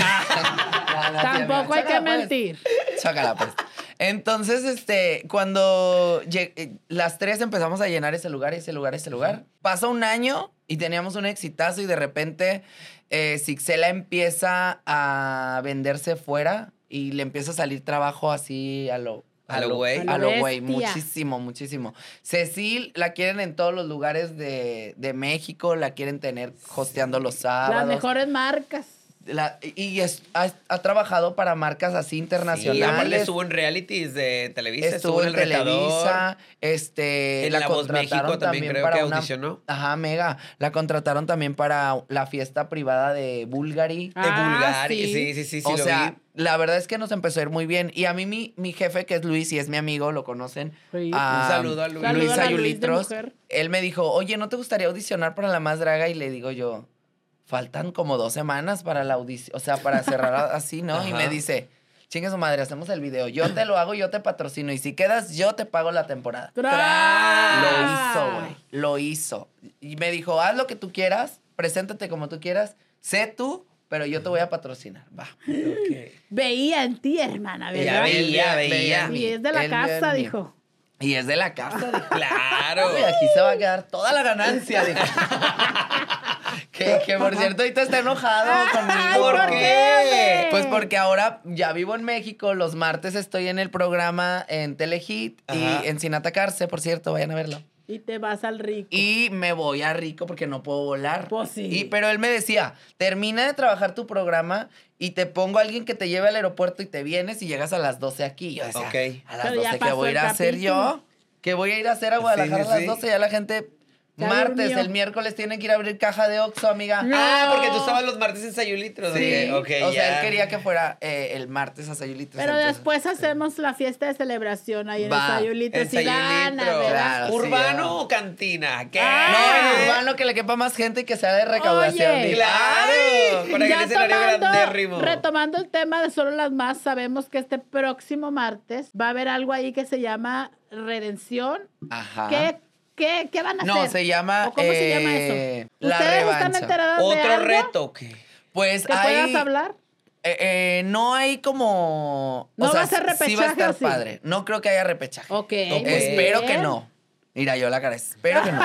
Ya, ya, Tampoco ya, hay que chácala, pues. mentir. Chácala, pues. Entonces, este, cuando lleg- eh, las tres empezamos a llenar ese lugar, ese lugar, ese lugar, pasa un año y teníamos un exitazo y de repente eh, Sixela empieza a venderse fuera y le empieza a salir trabajo así a lo... A lo güey. A A lo lo güey, bestia. muchísimo, muchísimo. Cecil la quieren en todos los lugares de, de México, la quieren tener hosteando los sábados. Las mejores marcas. La- y es- ha, ha trabajado para marcas así Y aparte internacionales. estuvo en realities de Televisa. Estuvo en El Retador. Televisa, este, En la, La Voz contrataron México también creo para que una- audicionó. Ajá, mega. La contrataron también para la fiesta privada de Bulgari. De Ah, Bulgari. sí. Sí, sí, sí, sí, o lo sea, vi. la verdad es que nos empezó a ir muy bien. Y a mí, mi, mi jefe, que es Luis y es mi amigo, lo conocen. Sí. ah, Un saludo a Luis. Saludo Luis a la Luis de Ayulitros. mujer. Él me dijo, oye, ¿no te gustaría audicionar para La Más Draga? Y le digo yo, faltan como dos semanas para la audición, o sea, para cerrar así, ¿no? Y Ajá. me dice, chingue su madre, hacemos el video. Yo te lo hago, yo te patrocino. Y si quedas, yo te pago la temporada. ¡Tras! Lo hizo, güey. Lo hizo. Y me dijo, haz lo que tú quieras, preséntate como tú quieras, sé tú, pero yo te voy a patrocinar. Va. Ok. Veía en ti, hermana, Ya ¿verdad? veía, veía. en mí, Y es de la él veía casa, en mí. dijo. Y es de la casa, dijo. Claro. Uy, aquí se va a quedar toda la ganancia, dijo. que, que, por cierto, ahorita está enojado conmigo. Ay, ¿Por qué? Pues porque ahora ya vivo en México, los martes estoy en el programa en Telehit Ajá. y en Sin Atacarse, por cierto, vayan a verlo. Y te vas al rico. Y me voy a Rico porque no puedo volar. Pues sí. Y, pero él me decía, termina de trabajar tu programa y te pongo a alguien que te lleve al aeropuerto y te vienes y llegas a las doce aquí. Y yo decía, Ok. a las Pero ya doce, ¿qué pasó voy a ir el a hacer capítulo. yo? ¿Qué voy a ir a hacer a Guadalajara Sí, sí, a las sí. doce? Ya la gente... Ya Martes, durmió. el miércoles tienen que ir a abrir caja de Oxxo, amiga. No. Ah, porque tú estabas los martes en Sayulitros. Sí, Ok, ok, o sea, ya. él quería que fuera eh, el martes a Sayulitos. Pero entonces- después hacemos la fiesta de celebración ahí en Va, el Sayulito. En Si gana, Sayulitro. ¿verdad? Claro, sí, ¿Urbano ya. o cantina? ¿Qué? Ah. No, en urbano que le quepa más gente y que sea de recaudación. Oye. digo. Claro. Con aquel Ya escenario grandérrimo. tomando, retomando el tema de Solo las Más, sabemos que este próximo martes va a haber algo ahí que se llama Redención. Ajá. ¿Qué, qué, qué van a No, hacer? se llama, ¿O cómo se llama eh, eso? La ¿Ustedes están Revancha. enteradas de ¿Otro algo reto? ¿Qué? Pues que hay... puedas hablar? eh, eh, no hay como... ¿No o sea, va a ser sí va a repechaje estar o sí? padre. No creo que haya repechaje. Ok. Ok. muy Espero bien. que no. Mira, yo la cara, espero que no.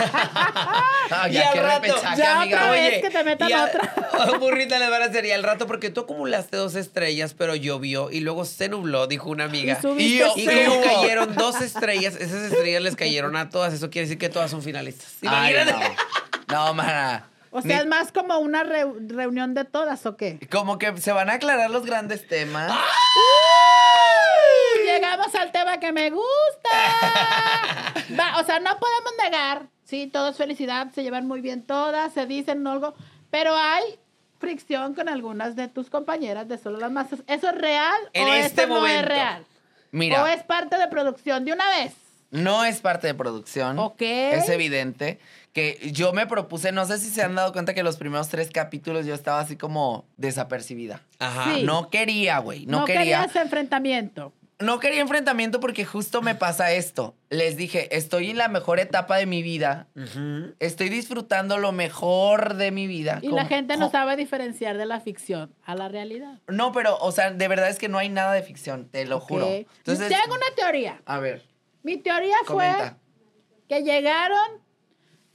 Ah, Y ya, al qué rato, repechaje, ya amiga. otra vez Oye, que te metan y a- otra. Burrita les van a hacer y al rato porque tú acumulaste dos estrellas, pero llovió y luego se nubló, dijo una amiga. Y subiste Y yo- Y seis. como hubo? cayeron dos estrellas, esas estrellas les cayeron a todas. Eso quiere decir que todas son finalistas. Ay, Imagínate. no. No, mana. O sea, Ni- es más como una reu- reunión de todas, ¿o qué? Como que se van a aclarar los grandes temas. Llegamos al tema que me gusta. Va, o sea, no podemos negar. Sí, todo es felicidad, se llevan muy bien todas, se dicen algo, pero hay fricción con algunas de tus compañeras de Solo las Masas. ¿Eso es real En o este esto no es momento. real? Mira, ¿O es parte de producción de una vez? no es parte de producción. Ok. Es evidente que yo me propuse, no sé si se han dado cuenta que los primeros tres capítulos yo estaba así como desapercibida. Ajá. Sí. No quería, güey, no, No, quería. querías enfrentamiento. No quería enfrentamiento porque justo me pasa esto. Les dije, estoy en la mejor etapa de mi vida. Ujú. Estoy disfrutando lo mejor de mi vida. Y la Como- gente no co- sabe diferenciar de la ficción a la realidad. No, pero, o sea, de verdad es que no hay nada de ficción, te lo Ok. juro. Entonces, Tengo una teoría. a ver, Mi teoría fue comenta. que llegaron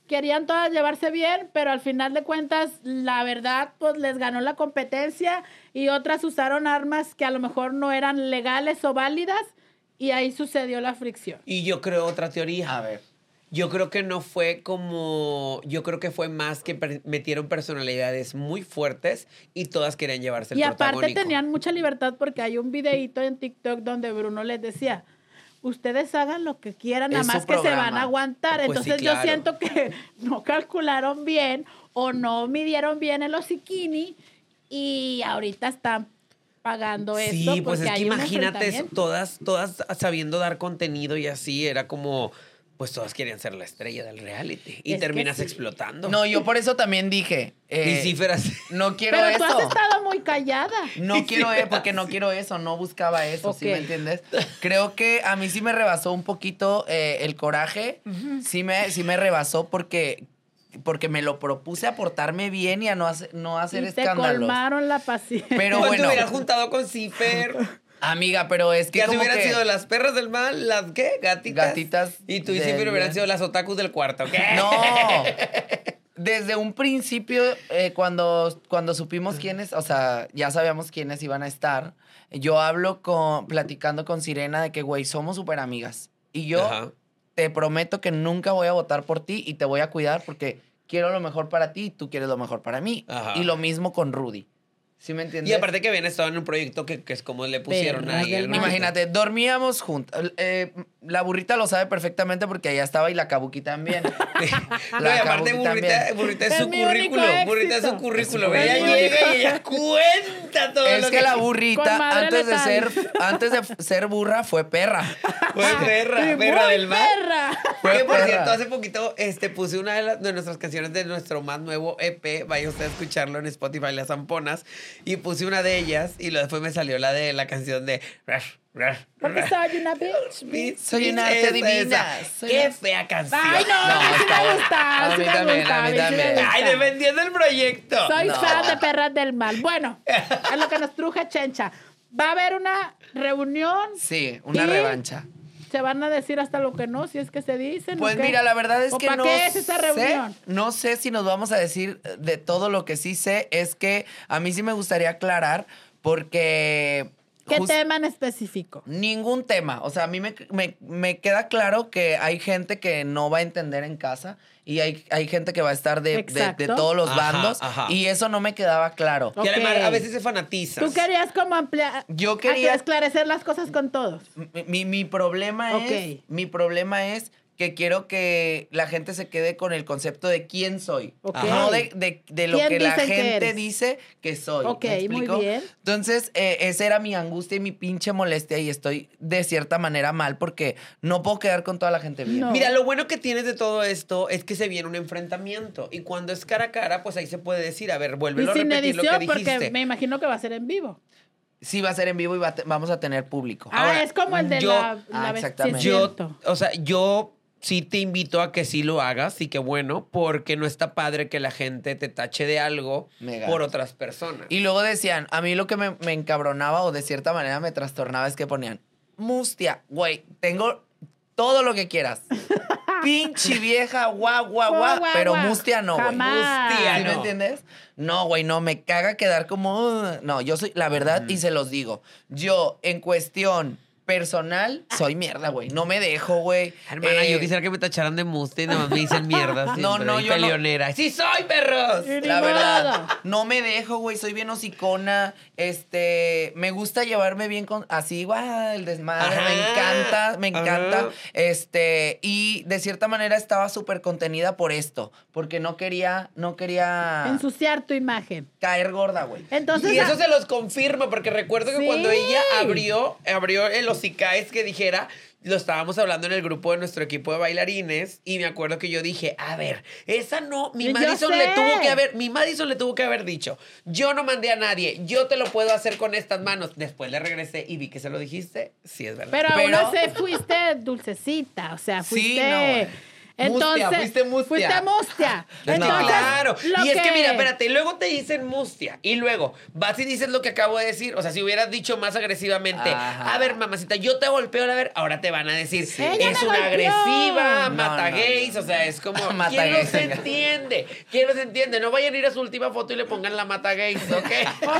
querían todas llevarse bien, pero al final de cuentas, la verdad, pues les ganó la competencia y otras usaron armas que a lo mejor no eran legales o válidas y ahí sucedió la fricción. Y yo creo otra teoría. A ver. Yo creo que no fue como... Yo creo que fue más que per- metieron personalidades muy fuertes y todas querían llevarse el Y aparte protagónico. tenían mucha libertad porque hay un videíto en TikTok donde Bruno les decía, ustedes hagan lo que quieran, nada Es su más que se programa. van a aguantar. Pues sí, Entonces claro. yo siento que no calcularon bien o no midieron bien el hociquini y ahorita están pagando eso. Sí, pues es porque que hay un imagínate eso, enfrentamiento. todas, todas sabiendo dar contenido y así, era como... Pues todas querían ser la estrella del reality. Y Es que terminas sí. explotando. No, yo por eso también dije. eh, y cifras. No quiero Pero eso. tú has estado muy callada. No quiero eso, porque no quiero eso, no buscaba eso, ¿sí Ok. me entiendes? Creo que a mí sí me rebasó un poquito eh, el coraje, sí, me, sí me rebasó porque, porque me lo propuse a portarme bien y a no, hacer, no hacer Y te escándalos. colmaron la paciencia. Pero Pero bueno. te hubieras juntado con Cifer. Amiga, pero es que Que así como hubieran que... sido las perras del mal, las ¿qué? Gatitas. Gatitas Y tú y del Cifer hubieran bien. sido las otakus del cuarto. ¿Qué? No. Desde un principio, eh, cuando, cuando supimos quiénes, o sea, ya sabíamos quiénes iban a estar, yo hablo con, platicando con Sirena de que, güey, somos súper amigas. Y yo Ajá. te prometo que nunca voy a votar por ti y te voy a cuidar porque quiero lo mejor para ti y tú quieres lo mejor para mí. Ajá. Y lo mismo con Rudy. ¿Sí me entiendes? Y aparte que habían estado en un proyecto que, que es como le pusieron Perras ahí. del el mal. nombre. Imagínate, dormíamos juntas. Eh, la burrita lo sabe perfectamente porque allá estaba y la Kabuki también. No, La y aparte, Kabuki burrita, también. burrita es Es su mi único currículo. Burrita es su éxito. currículo. Es su Ella currículo. llega y ella cuenta todo Es lo que que la Con burrita, madre antes de, letal. ser, antes de ser burra, fue perra. fue perra, Sí, perra muy del mar. perra. Fue Que por perra. cierto, hace poquito este, puse una de, las- de nuestras canciones de nuestro más nuevo E P. Vaya usted a escucharlo en Spotify, Las Zamponas. Y puse una de ellas y luego después me salió la de la canción de... Porque soy una bitch. bitch. Soy una Esa, arte divina. esa. Soy Qué una- fea canción. Ay, no, a mí sí está me bueno. gusta. A sí mí me también, gusta, a mí sí me también. gusta. Ay, defendiendo el proyecto. Soy No. fan de Perras del Mal. Bueno, a lo que nos truje Chencha. Va a haber una reunión. Sí, una ¿Y? revancha. Se van a decir hasta lo que no, si es que se dicen. ¿o Pues qué? mira, la verdad es ¿O que pa' no qué es esa sé, reunión? no sé si nos vamos a decir de todo lo que sí sé. Es que a mí sí me gustaría aclarar porque... ¿Qué jus- tema en específico? Ningún tema. O sea, a mí me, me- me queda claro que hay gente que no va a entender en casa y hay, hay gente que va a estar de, de- de Exacto. todos los Ajá, bandos ajá. y eso no me quedaba claro. Y además Ok. a veces se fanatizas. Tú querías como ampliar. Yo quería- esclarecer las cosas con todos. Mi, mi- mi problema Ok. es, mi problema es que quiero que la gente se quede con el concepto de quién soy. Ok. No de, de- de lo ¿Quién que la dicen que gente eres? dice que soy. Ok, ¿Me muy explico? bien. Entonces, eh, esa era mi angustia y mi pinche molestia y estoy de cierta manera mal porque no puedo quedar con toda la gente bien. No. Mira, lo bueno que tienes de todo esto es que se viene un enfrentamiento. Y cuando es cara a cara, pues ahí se puede decir, a ver, Y vuélvelo a sin repetir lo que edición, dijiste. porque me imagino que va a ser en vivo. Sí va a ser en vivo y va a te- vamos a tener público. Ah, Ahora, es como el de yo- la, Ah, la vez- exactamente. sí, es Yo, cierto. o sea, yo sí te invito a que sí lo hagas y que bueno, porque no está padre que la gente te tache de algo Mega. por otras personas. Y luego decían, a mí lo que me, me encabronaba o de cierta manera me trastornaba es que ponían, Mustia, güey, tengo todo lo que quieras. Pinche vieja, guau, guau, Guau, guau. guau, Pero guau. mustia no, güey. Jamás. Mustia, ¿Sí me no. entiendes? No, güey, no, me caga quedar como... "Ugh". No, yo soy, la verdad, y se los digo, yo en cuestión personal soy mierda, güey. No me dejo, güey. Hermana, Eh, yo quisiera que me tacharan de muste y nada más me dicen mierda. No, siempre, no, y yo no. peleonera. ¡Sí soy, perros! Y ni La verdad, modo. no me dejo, güey, soy bien hocicona, este, me gusta llevarme bien con, así, guau, el desmadre, Ajá, me encanta, me encanta, ajá. este, y de cierta manera estaba súper contenida por esto, porque no quería, no quería Ensuciar tu imagen. caer gorda, güey. Entonces, Y eso ah, se los confirmo, porque recuerdo que Sí. cuando ella abrió, abrió el hocicaes que dijera, lo estábamos hablando en el grupo de nuestro equipo de bailarines, y me acuerdo que yo dije, a ver, esa no, mi Yo Madison sé. le tuvo que haber, mi Madison le tuvo que haber dicho, yo no mandé a nadie, yo te lo puedo hacer con estas manos. Después le regresé y vi que se lo dijiste, sí es verdad. pero, Pero- aún así fuiste dulcecita, o sea, Sí, fuiste no, güey. Entonces, mustia, fuiste mustia. Fuiste mustia. Sí, Entonces, claro. lo Y es que mira, espérate, y luego te dicen mustia. Y luego vas y dices lo que acabo de decir. O sea, si hubieras dicho más agresivamente, Ajá. a ver, mamacita, yo te golpeo, a ver, ahora te van a decir, Ella es me una golpeó. agresiva, No, mata no, gays. no. O sea, es como, Mata ¿quién gays, los venga. entiende? ¿Quién los entiende? No vayan a ir a su última foto y le pongan la mata gays, ¿ok?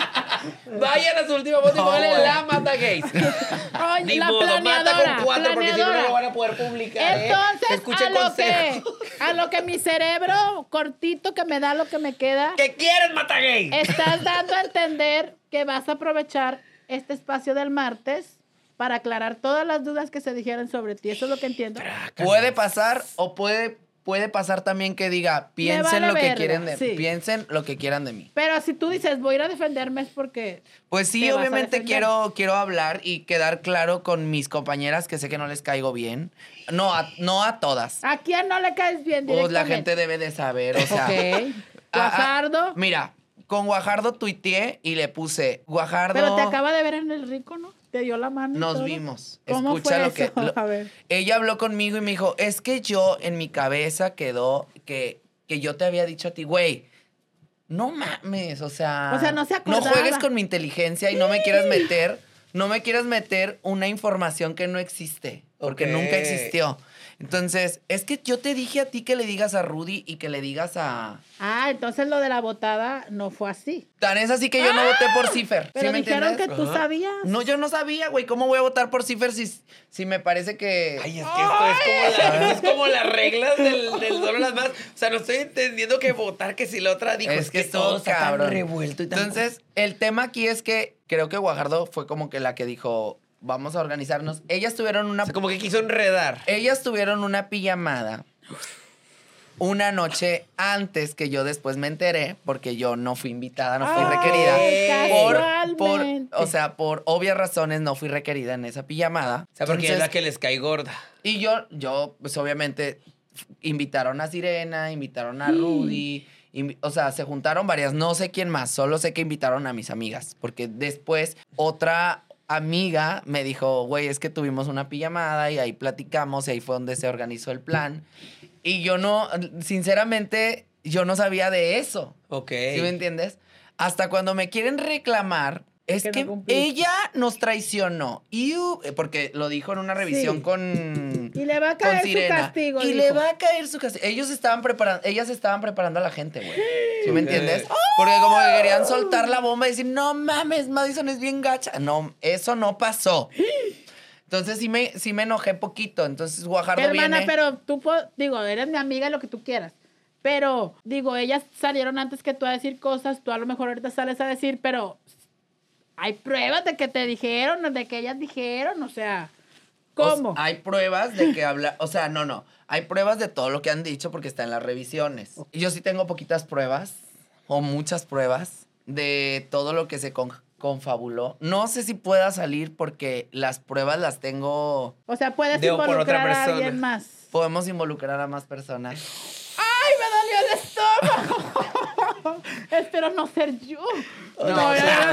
Vayan a su última foto y No, pónganle güey. la mata gays. Ay, Ni la modo, mata planeadora, con cuatro porque si no, no planeadora. lo van a poder publicar. ¿eh? Entonces, Escuchen a lo, que, consejos. a lo que mi cerebro cortito que me da lo que me queda, ¿Qué quieren, mata gay? estás dando a entender que vas a aprovechar este espacio del martes para aclarar todas las dudas que se dijeron sobre ti. Eso es lo que entiendo. Puede pasar o puede, puede pasar también que diga, piensen vale lo que verga, quieren de sí. piensen lo que quieran de mí. Pero si tú dices, voy a ir a defenderme es porque... Pues sí, te vas a obviamente defender. quiero, quiero hablar y quedar claro con mis compañeras que sé que no les caigo bien. No a, no a todas. ¿A quién no le caes bien Pues la directamente? gente debe de saber, o sea. Ok. a- a- Guajardo. mira, con Guajardo tuiteé y le puse, Guajardo. Pero te acaba de ver en el rico, ¿no? Te dio la mano y Nos todo. vimos. ¿Cómo Escucha fue lo que. eso? lo- A ver. Ella habló conmigo y me dijo: es que yo en mi cabeza quedó que, que yo te había dicho a ti, güey. No mames, o sea. O sea, no se No acordaba. juegues con mi inteligencia y no me quieras meter, no me quieras meter una información que no existe, porque Ok. nunca existió. Entonces, es que yo te dije a ti que le digas a Rudy y que le digas a. Ah, entonces lo de la botada no fue así. Tan es así que yo no voté por Cifer. Pero ¿Sí me dijeron entiendes? que tú Ajá. sabías. No, yo no sabía, güey. ¿Cómo voy a votar por Cifer si, si me parece que. Ay, es que esto es como, la- esto es como las reglas del, del solo las más. O sea, no estoy entendiendo que votar que si la otra dijo. es que todo todo está tan cabrón. revuelto y tan. Entonces, el tema aquí es que creo que Guajardo fue como que la que dijo, vamos a organizarnos. Ellas tuvieron una. O sea, como que quiso enredar. Ellas tuvieron una pijamada una noche antes que yo después me enteré, porque yo no fui invitada, no fui Ay, requerida. Por, por, casualmente. o sea, por obvias razones no fui requerida en esa pijamada. O sea, porque es Entonces, la que les cae gorda. Y yo, yo, pues obviamente, invitaron a Sirena, invitaron a Rudy, invi- o sea, se juntaron varias, no sé quién más, solo sé que invitaron a mis amigas, porque después otra amiga me dijo, güey, es que tuvimos una pijamada y ahí platicamos y ahí fue donde se organizó el plan. Y yo no, sinceramente, yo no sabía de eso. Ok. ¿Sí me entiendes? Hasta cuando me quieren reclamar, es Que no que cumpliste. ella nos traicionó. Iu, eh, porque lo dijo en una revisión Sí. con. Y le va a con caer su Sirena. castigo, Y dijo. le va a caer su castigo. Ellos estaban preparando, ellas estaban preparando a la gente, güey. ¿Sí me Ok. entiendes? Porque como que querían soltar la bomba y decir, no mames, Madison es bien gacha. No, eso no pasó. Entonces sí me, sí me enojé poquito. Entonces Guajardo Hermana, viene. pero tú, po- digo, eres mi amiga, lo que tú quieras. Pero, digo, ellas salieron antes que tú a decir cosas, tú a lo mejor ahorita sales a decir, pero hay pruebas de que te dijeron, de que ellas dijeron, o sea, ¿cómo? O sea, hay pruebas de que habla, o sea, no, no. Hay pruebas de todo lo que han dicho porque está en las revisiones. Y yo sí tengo poquitas pruebas, o muchas pruebas, de todo lo que se con- confabuló. No sé si pueda salir porque las pruebas las tengo. O sea, puedes De o por otra involucrar a persona. alguien más. Podemos involucrar a más personas. ¡Ay, me dolió el estómago! Espero no ser yo. No, No, o sea,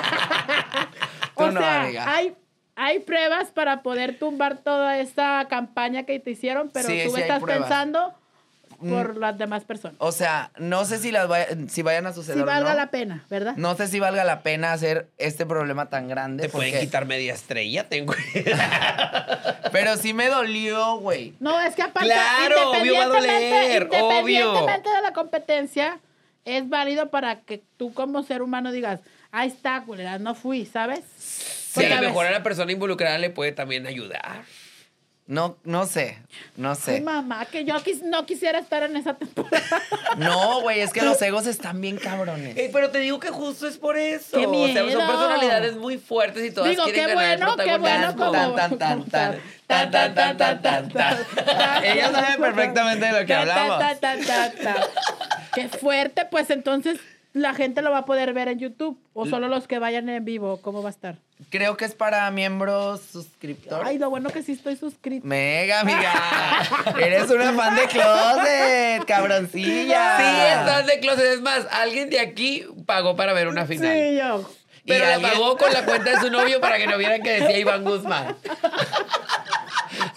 O Tú no, sea, amiga. hay, hay pruebas para poder tumbar toda esta campaña que te hicieron, pero Sí, tú sí hay estás pruebas. pensando por las demás personas. O sea, no sé si las vaya- si vayan a suceder Si o valga no. la pena, ¿verdad? No sé si valga la pena hacer este problema tan grande. Te pueden porque- quitar media estrella, tengo. Pero sí me dolió, güey. No, es que aparte, Claro, obvio va a doler, independientemente- obvio. independientemente de la competencia, es válido para que tú como ser humano digas, ahí está, culera, no fui, ¿sabes? Sí, Porque a lo ves- mejor a la persona involucrada le puede también ayudar. No, no sé, no Ay, sé. mamá, que yo quis- no quisiera estar en esa temporada. No, güey, es que los egos están bien cabrones. Eh, pero te digo que justo es por eso. ¡Qué O sea, son miedo! personalidades muy fuertes y todas Digo, quieren qué ganar el bueno, qué bueno protagonismo. como... Tan, tan, tan, tan, tan, tan, tan, tan, tan, tan. Ellas saben perfectamente de lo que Ta, ta, hablamos. ta, ta, ta, ta. Qué fuerte, pues entonces la gente lo va a poder ver en YouTube o solo los que vayan en vivo, ¿cómo va a estar? Creo que es para miembros suscriptores. Ay, lo bueno que sí estoy suscrito. Mega, amiga. Eres una fan de Closet, cabroncilla. Sí, estás de closet. Es más, alguien de aquí pagó para ver una final. Sí, yo. Pero Y la alguien- pagó con la cuenta de su novio para que no vieran que decía Iván Guzmán.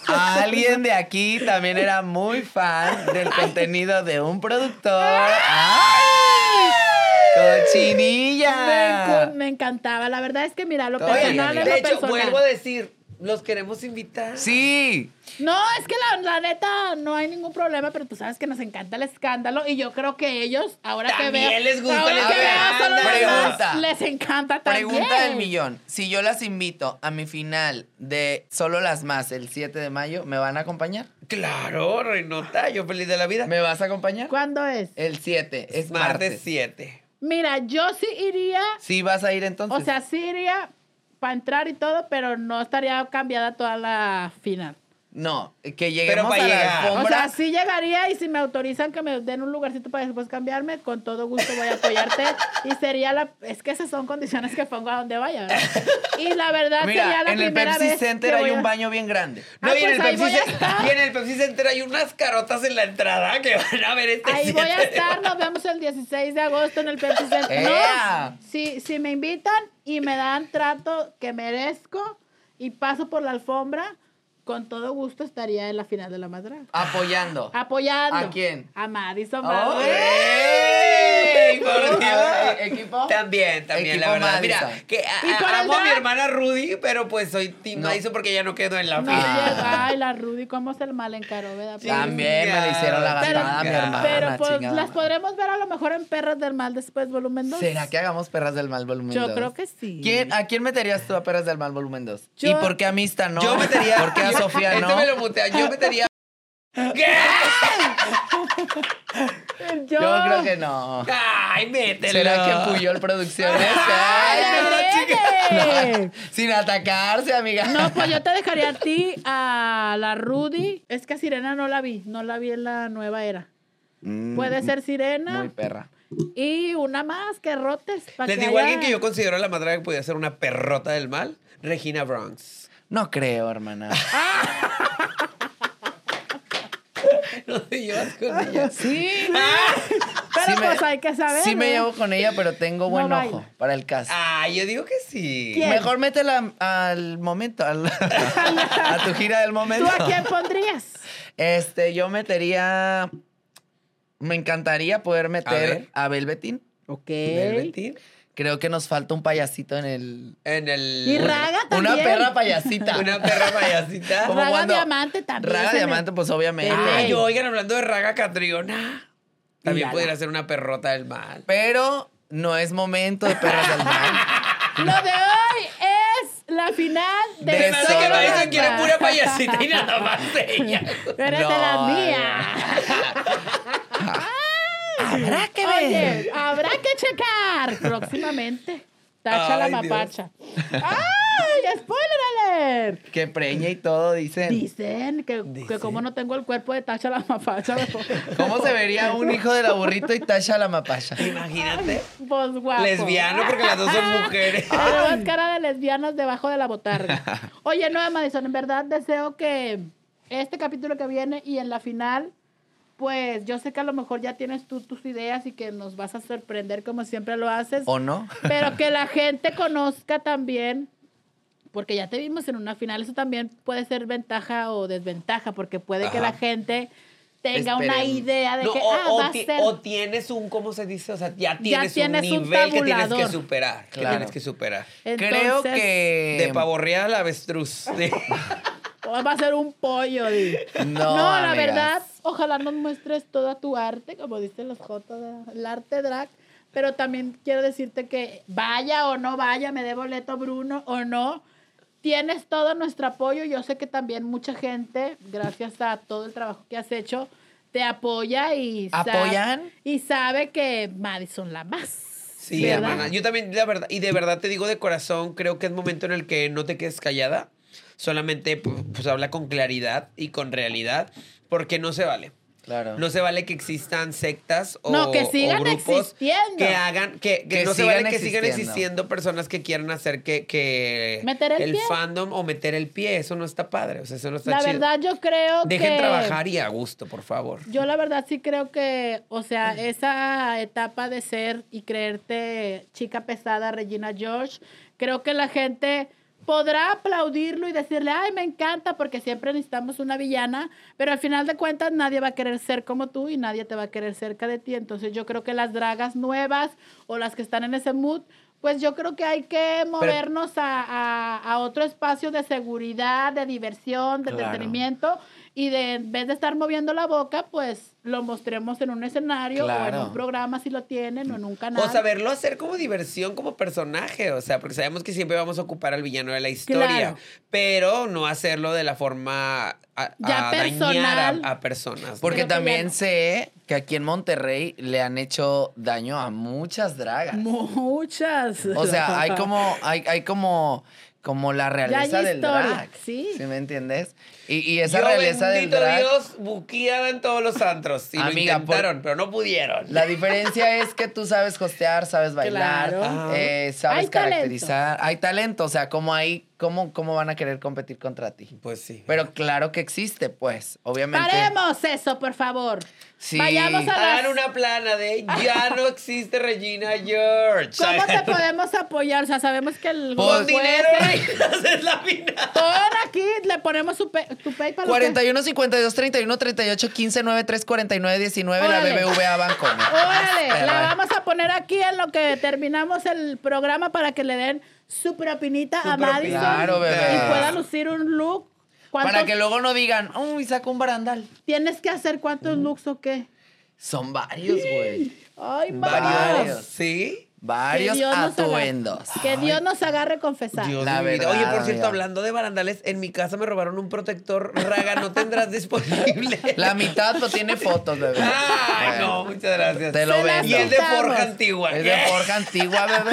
Alguien de aquí también era muy fan del contenido de un productor. ¡Ay! ¡Cochinilla! Me, encu- me encantaba. La verdad es que, mira, lo Oye, personal amiga. es lo De hecho, personal. vuelvo a decir, los queremos invitar. Sí. No, es que la, la neta no hay ningún problema, pero tú sabes que nos encanta el escándalo y yo creo que ellos, ahora que También veo, les gusta ahora el que veo solo los escándalo. demás, les encanta también. Pregunta del millón. Si yo las invito a mi final de Solo las Más el siete de mayo, ¿me van a acompañar? Claro, Reinota, yo feliz de la vida. ¿Me vas a acompañar? ¿Cuándo es? El siete, es Martes martes. siete. Mira, yo sí iría, ¿Sí vas a ir entonces? o sea, sí iría para entrar y todo, pero no estaría cambiada toda la final. No, que lleguemos pa' a la llegar. O alfombra. sea, sí llegaría y si me autorizan que me den un lugarcito para después cambiarme, con todo gusto voy a apoyarte. Y sería la... Es que esas son condiciones que pongo a donde vaya, ¿verdad? Y la verdad sería Mira, la en el primera Pepsi vez Center que hay voy un a- baño bien grande. No, Ah, y, en pues el ahí Pepsi voy a Ce- estar. y en el Pepsi Center hay unas carotas en la entrada que van a ver este Ahí voy a siete de estar, nos vemos el dieciséis de agosto en el Pepsi Center. ¡Ea! No, si, si me invitan y me dan trato que merezco y paso por la alfombra, con todo gusto estaría en la final de la Más Draga. Apoyando. Apoyando. ¿A quién? A Madison ¡Oh! Barber. ¡Ey! Por Dios. Ah, ¿equipo? También, también, Equipo la verdad. Madison. Mira, que a- Y por a- el amo a mi drag. hermana Rudy, pero pues soy Team No. Madison porque ella no quedó en la No, final. llega- ay, la Rudy, cómo se mal encaró, ¿verdad? También me le hicieron la Pero- gastada a mi hermana. Pero pues chingada las madre. podremos ver a lo mejor en Perras del Mal después, volumen dos. ¿Será que hagamos Perras del Mal volumen Yo dos? creo que sí. ¿Quién, ¿A quién meterías tú a Perras del Mal volumen dos? Yo- ¿Y por qué a Mista no? Yo metería. ¿Por qué a yo- Sofía este no? me lo mutea. Yo metería. ¿Qué? Yo, Yo creo que no. Ay, mételo. ¿Será que Puyol Producciones? ¡Ay, Ay, no, Adrede! chica. Sin atacarse, amiga. No, pues yo te dejaría a ti, a la Rudy. Es que a Sirena no la vi, no la vi en la nueva era. Mm, Puede ser Sirena Muy perra. y una más que rotes. pa' Les que digo a haya- alguien que yo considero la madre que podía ser una perrota del mal. Regina Bronx. No creo, hermana. No te llevas con ella. Sí, Ah, pero Sí me- pues hay que saber. Sí me ¿eh? llevo con ella, pero tengo No buen baila. ojo para el caso. ah, yo digo que sí. ¿Quién? Mejor métela al momento, al- a tu gira del momento. ¿Tú a quién pondrías? Este, yo metería... Me encantaría poder A meter ver. a, Velvetín. Ok. Velvetín. Creo que nos falta un payasito en el... En el. Y Raga Una también. perra payasita. Una perra payasita. Como Raga cuando- Diamante también. Raga se me- Diamante, pues obviamente. De Ay, ley. oigan, hablando de Raga Catriona. También Mírala. podría ser una perrota del mal. Pero no es momento de perras del mal. Lo de hoy es la final de, De Se me hace Solo que las Madison quiere Más. pura payasita y nada más ella. Eres No, de la ay, mía. Habrá que Oye, habrá que checar próximamente. Tacha la Ay, Dios. mapacha. ¡Ay! ¡Spoiler alert! Que preña y todo, dicen. Dicen que, que Dicen. como no tengo el cuerpo de Tacha la mapacha. ¿Cómo se vería un hijo de la burrito y Tasha la mapacha? Imagínate. Pues guapo. Lesbiano, porque las dos son mujeres. Tenemos cara de lesbianas debajo de la botarga. Oye, no, Madison, en verdad deseo que este capítulo que viene y en la final, pues yo sé que a lo mejor ya tienes tú tus ideas y que nos vas a sorprender como siempre lo haces. ¿O no? Pero que la gente conozca también, porque ya te vimos en una final, eso también puede ser ventaja o desventaja, porque puede que Ajá. la gente tenga una Esperen. idea de No, que o, ah, o va a ti- ser... o tienes un, ¿cómo se dice? O sea, ya tienes, tienes un un nivel que tienes que tabulador. superar. Que Claro. tienes que superar. Creo Entonces, que... De pavorrear al avestruz. Sí. va a ser un pollo, di. No, No, la amigas. verdad, ojalá nos muestres toda tu arte, como dicen los Jotas, el arte drag. Pero también quiero decirte que vaya o no vaya, me dé boleto Bruno o no, tienes todo nuestro apoyo. Yo sé que también mucha gente, gracias a todo el trabajo que has hecho, te apoya y sa- ¿Apoyan? y sabe que Madison la más. Sí, ¿verdad? hermana. Yo también, la verdad, y de verdad te digo de corazón, creo que es momento en el que no te quedes callada. Solamente, pu- pues, habla con claridad y con realidad, porque no se vale. Claro. No se vale que existan sectas o, No, que sigan o grupos existiendo. que hagan, que, que Que no se sigan vale que sigan existiendo. existiendo personas que quieran hacer que, que Meter el pie. fandom o meter el pie. Eso no está padre, o sea, eso no está La chido. verdad, yo creo Dejen que... trabajar y a gusto, por favor. Yo la verdad sí creo que, o sea, esa etapa de ser y creerte chica pesada, Regina George, creo que la gente podrá aplaudirlo y decirle, ay, me encanta, porque siempre necesitamos una villana, pero al final de cuentas nadie va a querer ser como tú y nadie te va a querer cerca de ti. Entonces yo creo que las dragas nuevas o las que están en ese mood, pues yo creo que hay que movernos a, a, a otro espacio de seguridad, de diversión, de Claro. entretenimiento, y de en vez de estar moviendo la boca, pues lo mostremos en un escenario o en Claro. un programa si lo tienen o en un canal. O saberlo hacer como diversión, como personaje. O sea, porque sabemos que siempre vamos a ocupar al villano de la historia. Claro. Pero no hacerlo de la forma a, Ya a dañar personal. a, a personas. Porque Creo que también ya no. sé que aquí en Monterrey le han hecho daño a muchas dragas. Muchas. O sea, hay como, hay, hay como, como la realeza hay del historia, drag. sí. ¿Sí me entiendes? Y, y esa Yo, realeza del bendito drag. Dios, buqueaba en todos los antros. Y Amiga, lo intentaron, pero no pudieron. La diferencia es que tú sabes hostear, sabes bailar, Claro. eh, sabes Hay talento. caracterizar. Hay talento. O sea, como hay, ¿cómo, ¿cómo van a querer competir contra ti? Pues sí. Pero claro que existe, pues. Obviamente. Paremos eso, por favor. Sí. Vayamos a Hagan las... una plana de ya no existe Regina George. ¿Cómo te podemos apoyar? O sea, sabemos que el... Pues, Con juez- dinero, reinas, es la final. Pon aquí, le ponemos su pe- tu PayPal. cuarenta y uno, cincuenta y dos, treinta y uno, treinta y ocho, quince, noventa y tres, cuarenta y nueve, diecinueve, la Órale. B B V A Bancomer. Órale, la vamos a poner aquí en lo que terminamos el programa para que le den su propinita Su a propina. Madison. Claro, bebé. Y pueda lucir un look. ¿Cuántos Para que luego no digan, uy, sacó un barandal. tienes que hacer? ¿Cuántos looks o qué? Son varios, güey. Ay, Varios. Dios. ¿Sí? Varios Que Dios nos agarre- atuendos. Que Dios nos agarre confesar. Dios La de mi vida. verdad, Oye, por cierto, amiga. hablando de barandales, en mi casa me robaron un protector. Raga, ¿no tendrás disponible? La mitad no tiene fotos, bebé. Ay, Bueno, no, muchas gracias. Te lo Se las vendo. Y es de Estamos. forja antigua. Es de forja antigua, bebé.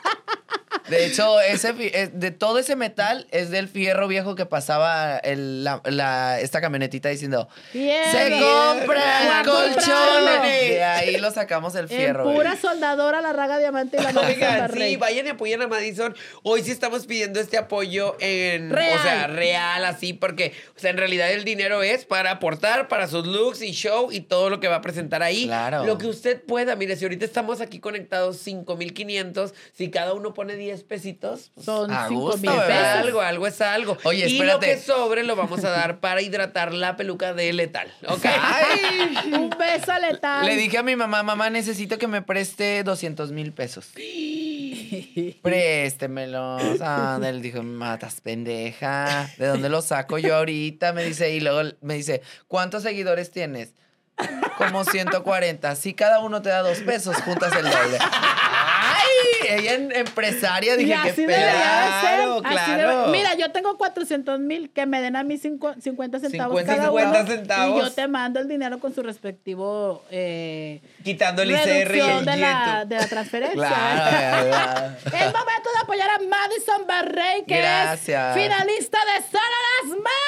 De hecho, ese, fi- eh, de todo ese metal es del fierro viejo que pasaba el- la, la- esta camionetita diciendo Fierro. ¡Se compran Fierro. colchones! De ahí lo sacamos el En fierro. pura bebé. soldadora, la raga diamante y la Madison Oigan, Barrey. sí, vayan y apoyen a Madison. Hoy sí estamos pidiendo este apoyo en... Real. O sea, real, así, porque, o sea, en realidad el dinero es para aportar para sus looks y show y todo lo que va a presentar ahí. Claro. Lo que usted pueda. Mire, si ahorita estamos aquí conectados cinco mil quinientos, si cada uno pone diez pesitos, pues, Son A cinco gusto, mil bebé. es pesos. algo, algo es algo. Oye, y lo espérate. que sobre lo vamos a dar para hidratar la peluca de Letal, ¿ok? ¡Ay! Un beso letal. Le dije a mi mamá, mamá, necesito que me preste doscientos mil pesos. Préstemelos. Ah, él dijo, matas pendeja. ¿De dónde los saco yo ahorita? Me dice, y luego me dice, ¿cuántos seguidores tienes? Como ciento cuarenta. Si cada uno te da dos pesos, juntas el doble. ¡Ay! Ella en- empresaria, Y dije, así qué debería pedo. de ser. Claro, así claro. debe- Mira, yo tengo cuatrocientos mil que me den a mí cinco- cincuenta centavos cincuenta, cada cincuenta uno. centavos. Y yo te mando el dinero con su respectivo eh, Quitando el I C R y reducción el de la, yeto. de la transferencia. Claro, verdad. Es momento de apoyar a Madison Barrey, que Gracias. es finalista de Solo las Más.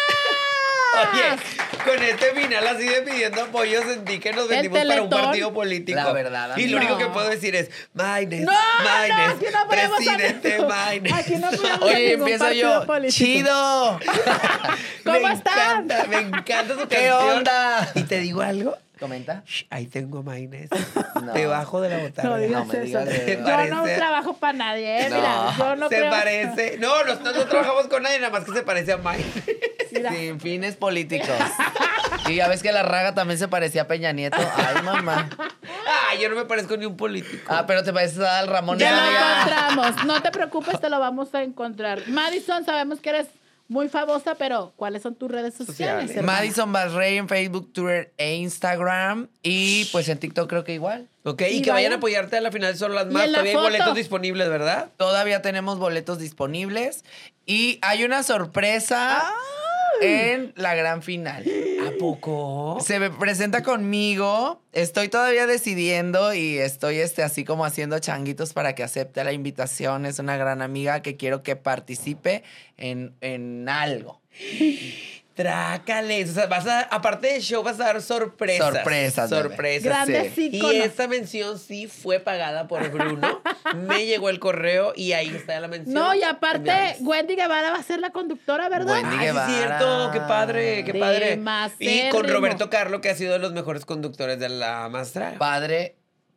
Oye, con este final así de pidiendo apoyo sentí que nos vendimos para un Teletón. partido político. La verdad, Y lo amiga. único que puedo decir es, Maynes, No, Maynes, no, aquí no podemos presidente hacer- Maynes. Aquí no podemos hacer Oye, ningún empiezo partido yo. político. ¡Chido! ¿Cómo me están? Encanta, me encanta tu ¿Qué canción. onda? ¿Y te digo algo? ¿Comenta? Shh, ahí tengo Maynes. No. Debajo de la botella. No digas No me digas eso. de Yo verdad. no Parece- trabajo para nadie, eh. No. Mira, yo no se creo. parece. No, nosotros no trabajamos con nadie, nada más que se parece a Maynes. Mira. Sin fines políticos. Y ya ves que la raga también se parecía a Peña Nieto. Ay, mamá. Ah, yo no me parezco ni un político. Ah, pero te pareces al Ramón Ya lo amiga. encontramos. No te preocupes, te lo vamos a encontrar. Madison, sabemos que eres muy famosa, pero ¿cuáles son tus redes sociales? Sociales. hermana? Madison Barrey en Facebook, Twitter e Instagram. Y pues en TikTok creo que igual. Ok, y, Y que vayan vayan- a apoyarte a la final de Solo las Y Más. en la Todavía hay foto. boletos disponibles, ¿verdad? Todavía tenemos boletos disponibles. Y hay una sorpresa en la gran final. ¿A poco? Se me presenta conmigo. Estoy todavía decidiendo y estoy este, así como haciendo changuitos para que acepte la invitación. Es una gran amiga que quiero que participe en, en algo. Trácales. O sea, vas a, aparte del show, vas a dar sorpresas. Sorpresas, bebé. Sorpresas. Grandes Sí. íconos. Y esta mención sí fue pagada por Bruno. Me llegó el correo y ahí está la mención. No, y aparte, Enviadas. Wendy Guevara va a ser la conductora, ¿verdad? Wendy Ay, sí es Guevara. cierto, qué padre, qué padre. Y Demacérrimo. con Roberto Carlo, que ha sido de los mejores conductores de La Más Draga. Padre,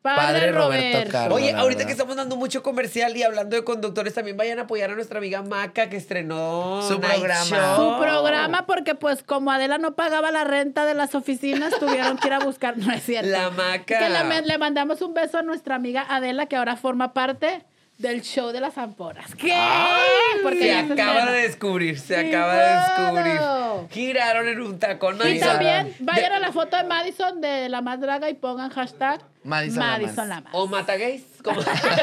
Padre Roberto. Carlos, Oye, la ahorita verdad. que estamos dando mucho comercial y hablando de conductores, también vayan a apoyar a nuestra amiga Maca que estrenó Su Night programa. Show. Su programa, porque pues como Adela no pagaba la renta de las oficinas, tuvieron que ir a buscar, no es cierto. La Maca. Que le, le mandamos un beso a nuestra amiga Adela, que ahora forma parte del show de las Zamporas. ¿Qué? Porque Se ya acaba estrena. de descubrir, se Ni acaba de modo. descubrir. Giraron en un tacón. ¿no? Y Giraron. también vayan De- a la foto de Madison de la más draga y pongan hashtag Madison la Madison más. la más. O Matagays. como-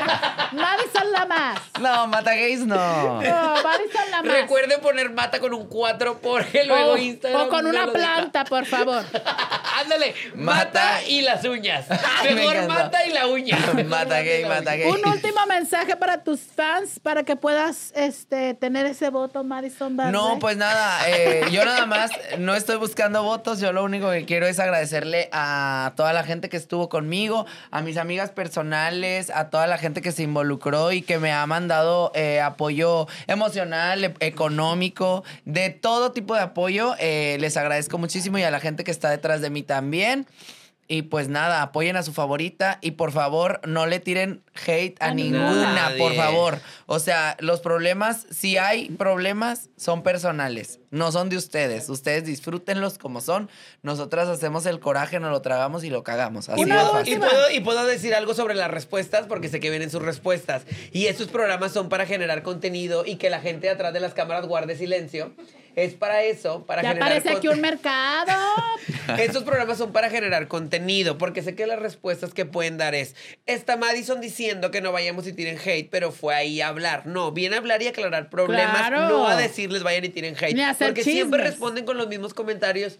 Madison la más. No, Mata Gays no. No, Madison la más. Recuerden poner mata con un cuatro porque luego o, Instagram o con no una lo deja. planta, por favor. Ándale, mata, Mata. y las uñas. Me Mejor encantó. mata y la uña. Mata Gay, Mata Gay. Un último mensaje para tus fans para que puedas este, tener ese voto, Madison Barrett. No, pues nada, eh, yo nada más no estoy buscando votos, yo lo único que quiero es agradecerle a toda la gente que estuvo conmigo, a mis amigas personales, a toda la gente que se involucró y que me ha mandado eh, apoyo emocional, e- económico, de todo tipo de apoyo. Eh, les agradezco muchísimo y a la gente que está detrás de mí también. Y pues nada, apoyen a su favorita y por favor no le tiren hate a, A ninguna, nadie. por favor. O sea, los problemas, si hay problemas, son personales, no son de ustedes. Ustedes disfrútenlos como son. Nosotras hacemos el coraje, nos lo tragamos y lo cagamos. Así Y de Una puedo, y, fácil. última. puedo, y puedo decir algo sobre las respuestas porque sé que vienen sus respuestas. Y estos programas son para generar contenido y que la gente atrás de las cámaras guarde silencio. Es para eso, para Ya generar aparece aquí con- un mercado. Estos programas son para generar contenido, porque sé que las respuestas que pueden dar es, está Madison diciendo que no vayamos y tiren hate, pero fue ahí a hablar. No, viene a hablar y aclarar problemas, Claro. no a decirles vayan y tiren hate. Ni a hacer porque siempre chismes. responden con los mismos comentarios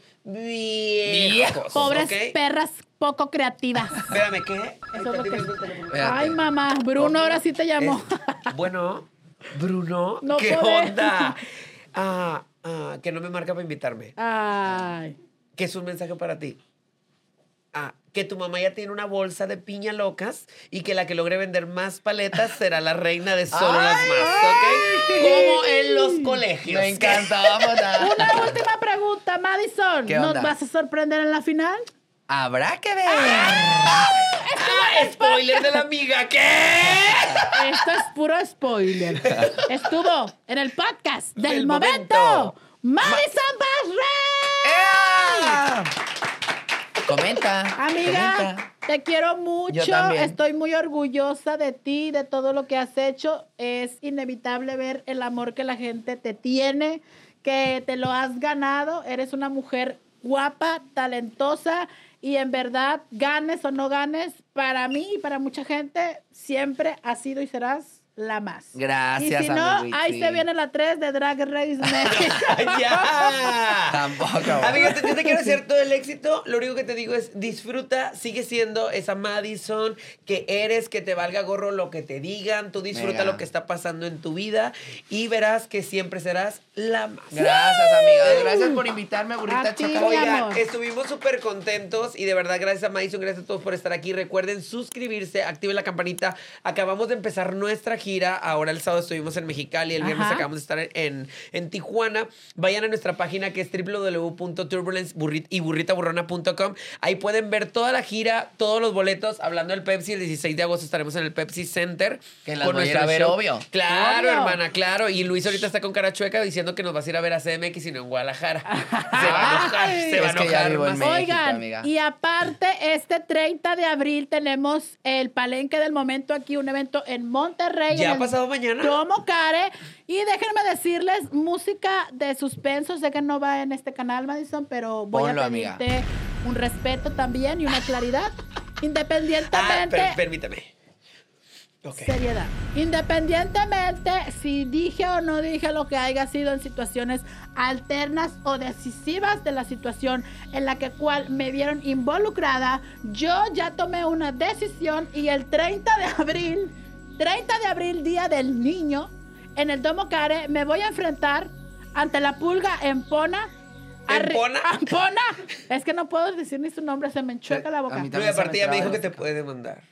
viejos. Pobres ¿ok? perras poco creativas. Espérame, ¿qué? Ahí Eso es está lo que- tirando el teléfono. Espérate. Ay, mamá. Bruno ahora sí te llamó. Es- bueno, Bruno, No ¿qué podemos. onda? Ah, ah, que no me marca para invitarme. Ay. Que es un mensaje para ti. Ah, que tu mamá ya tiene una bolsa de piña locas y que la que logre vender más paletas será la reina de solo las más, ¿ok? Como en los colegios. Me encanta, vamos a... Una última pregunta, Madison. ¿Qué ¿Nos onda? vas a sorprender en la final? Habrá que ver. Ah, spoiler de la amiga, ¿qué? Esto es puro spoiler. Estuvo en el podcast del Del momento, momento. Madison Barrett. ¡Ea! Comenta. Amiga, comenta. te quiero mucho. Yo también. Estoy muy orgullosa de ti, de todo lo que has hecho. Es inevitable ver el amor que la gente te tiene, que te lo has ganado. Eres una mujer guapa, talentosa y en verdad, ganes o no ganes, para mí y para mucha gente, siempre has sido y serás la más. Gracias, Y si no, amiguiti. ahí se viene la tres de Drag Race México. ¡Ya! Tampoco. Amiga, te- yo te quiero decir todo el éxito. Lo único que te digo es disfruta, sigue siendo esa Madison que eres, que te valga gorro lo que te digan. Tú disfruta Mega. lo que está pasando en tu vida y verás que siempre serás la más. Gracias, amiga. Gracias por invitarme, burrita A ti, chaca. mi Oigan, amor. estuvimos súper contentos y de verdad gracias a Madison, gracias a todos por estar aquí. Recuerden suscribirse, activen la campanita. Acabamos de empezar nuestra gira. Ahora el sábado estuvimos en Mexicali, el viernes Ajá. acabamos de estar en, en Tijuana. Vayan a nuestra página que es w w w punto turbulence y burrita burrona punto com. Ahí pueden ver toda la gira, todos los boletos. Hablando del Pepsi, el dieciséis de agosto estaremos en el Pepsi Center. Que las con voy a ir nuestro a ver, show. obvio. Claro, Obvio. hermana, claro. Y Luis ahorita está con cara chueca diciendo que nos vas a ir a ver a C M X y no en Guadalajara. Se va a enojar, se va a Es que ya enojar vivo en más. México, Oigan, amiga. y aparte, este treinta de abril tenemos el Palenque del Momento aquí, un evento en Monterrey. ¿Ya en ha el pasado mañana? Domo Care. Y déjenme decirles, música de suspenso. Sé que no va en este canal, Madison, pero voy Ponlo, a amiga. pedirte un respeto también y una claridad. Ah, Independientemente... per- permítame. Ok. Seriedad. Independientemente si dije o no dije lo que haya sido en situaciones alternas o decisivas de la situación en la que cual me vieron involucrada, yo ya tomé una decisión y el treinta de abril, treinta de abril, Día del Niño, en el Domo Care, me voy a enfrentar ante la pulga Empona. Arri- ¿Empona? Empona. Es que no puedo decir ni su nombre, se me enchueca la boca. A mí No, y también se aparte me ya me traba dijo que la te puede demandar.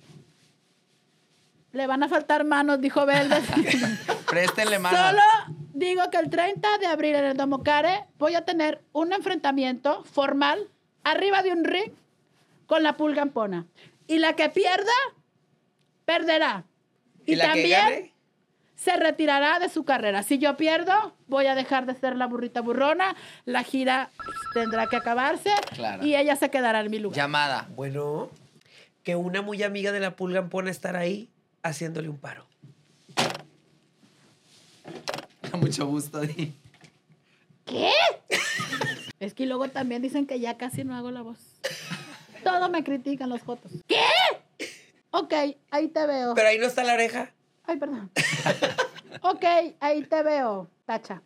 Le van a faltar manos, dijo Velvet. Préstenle mano. Solo digo que el treinta de abril en el Domo Care voy a tener un enfrentamiento formal arriba de un ring con la pulga Empona. Y la que pierda, perderá. ¿Y, Y, la que también gane? se retirará de su carrera. Si yo pierdo, voy a dejar de ser la burrita burrona. La gira tendrá que acabarse. Claro. Y ella se quedará en mi lugar. Llamada. Bueno, que una muy amiga de la pulga pone a estar ahí haciéndole un paro. Mucho gusto, Di. ¿Qué? Es que luego también dicen que ya casi no hago la voz. Todo me critican los fotos. ¿Qué? Ok, ahí te veo. Pero ahí no está la oreja. Ay, perdón. Ok, ahí te veo, Tacha.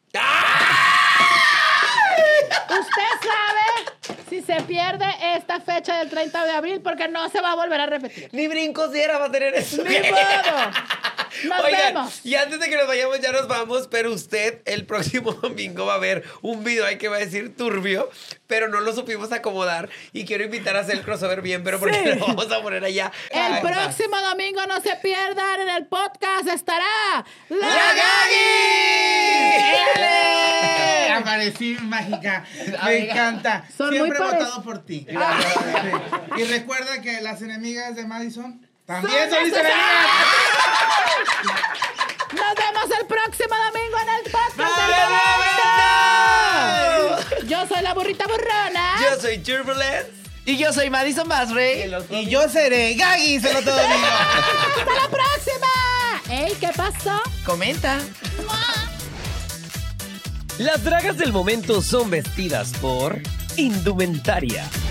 Usted sabe si se pierde esta fecha del treinta de abril porque no se va a volver a repetir. Ni brincos diera va a tener eso. ¡Ni modo! Nos Oigan, vemos. y antes de que nos vayamos, ya nos vamos, pero usted el próximo domingo va a ver un video ahí que va a decir turbio, pero no lo supimos acomodar y quiero invitar a hacer el crossover bien, pero porque Sí. lo vamos a poner allá. El Ay, próximo domingo no se pierdan, en el podcast estará La, ¡La Gagui! ¡Eh! Aparecí mágica. Me Amiga. encanta. Son Siempre he muy pare- votado por ti. Gracias, amiga. Sí. Y recuerda que las enemigas de Madison también son mis enemigas. Nos vemos el próximo domingo en el podcast ¡Bye, del momento. Yo soy la burrita burrona. Yo soy Turbulence. Y yo soy Madison Masrey. Y yo seré Gagui, se lo todo domingo. ¡Hasta la próxima! ¡Ey, qué pasó! Comenta. Las dragas del momento son vestidas por Indumentaria.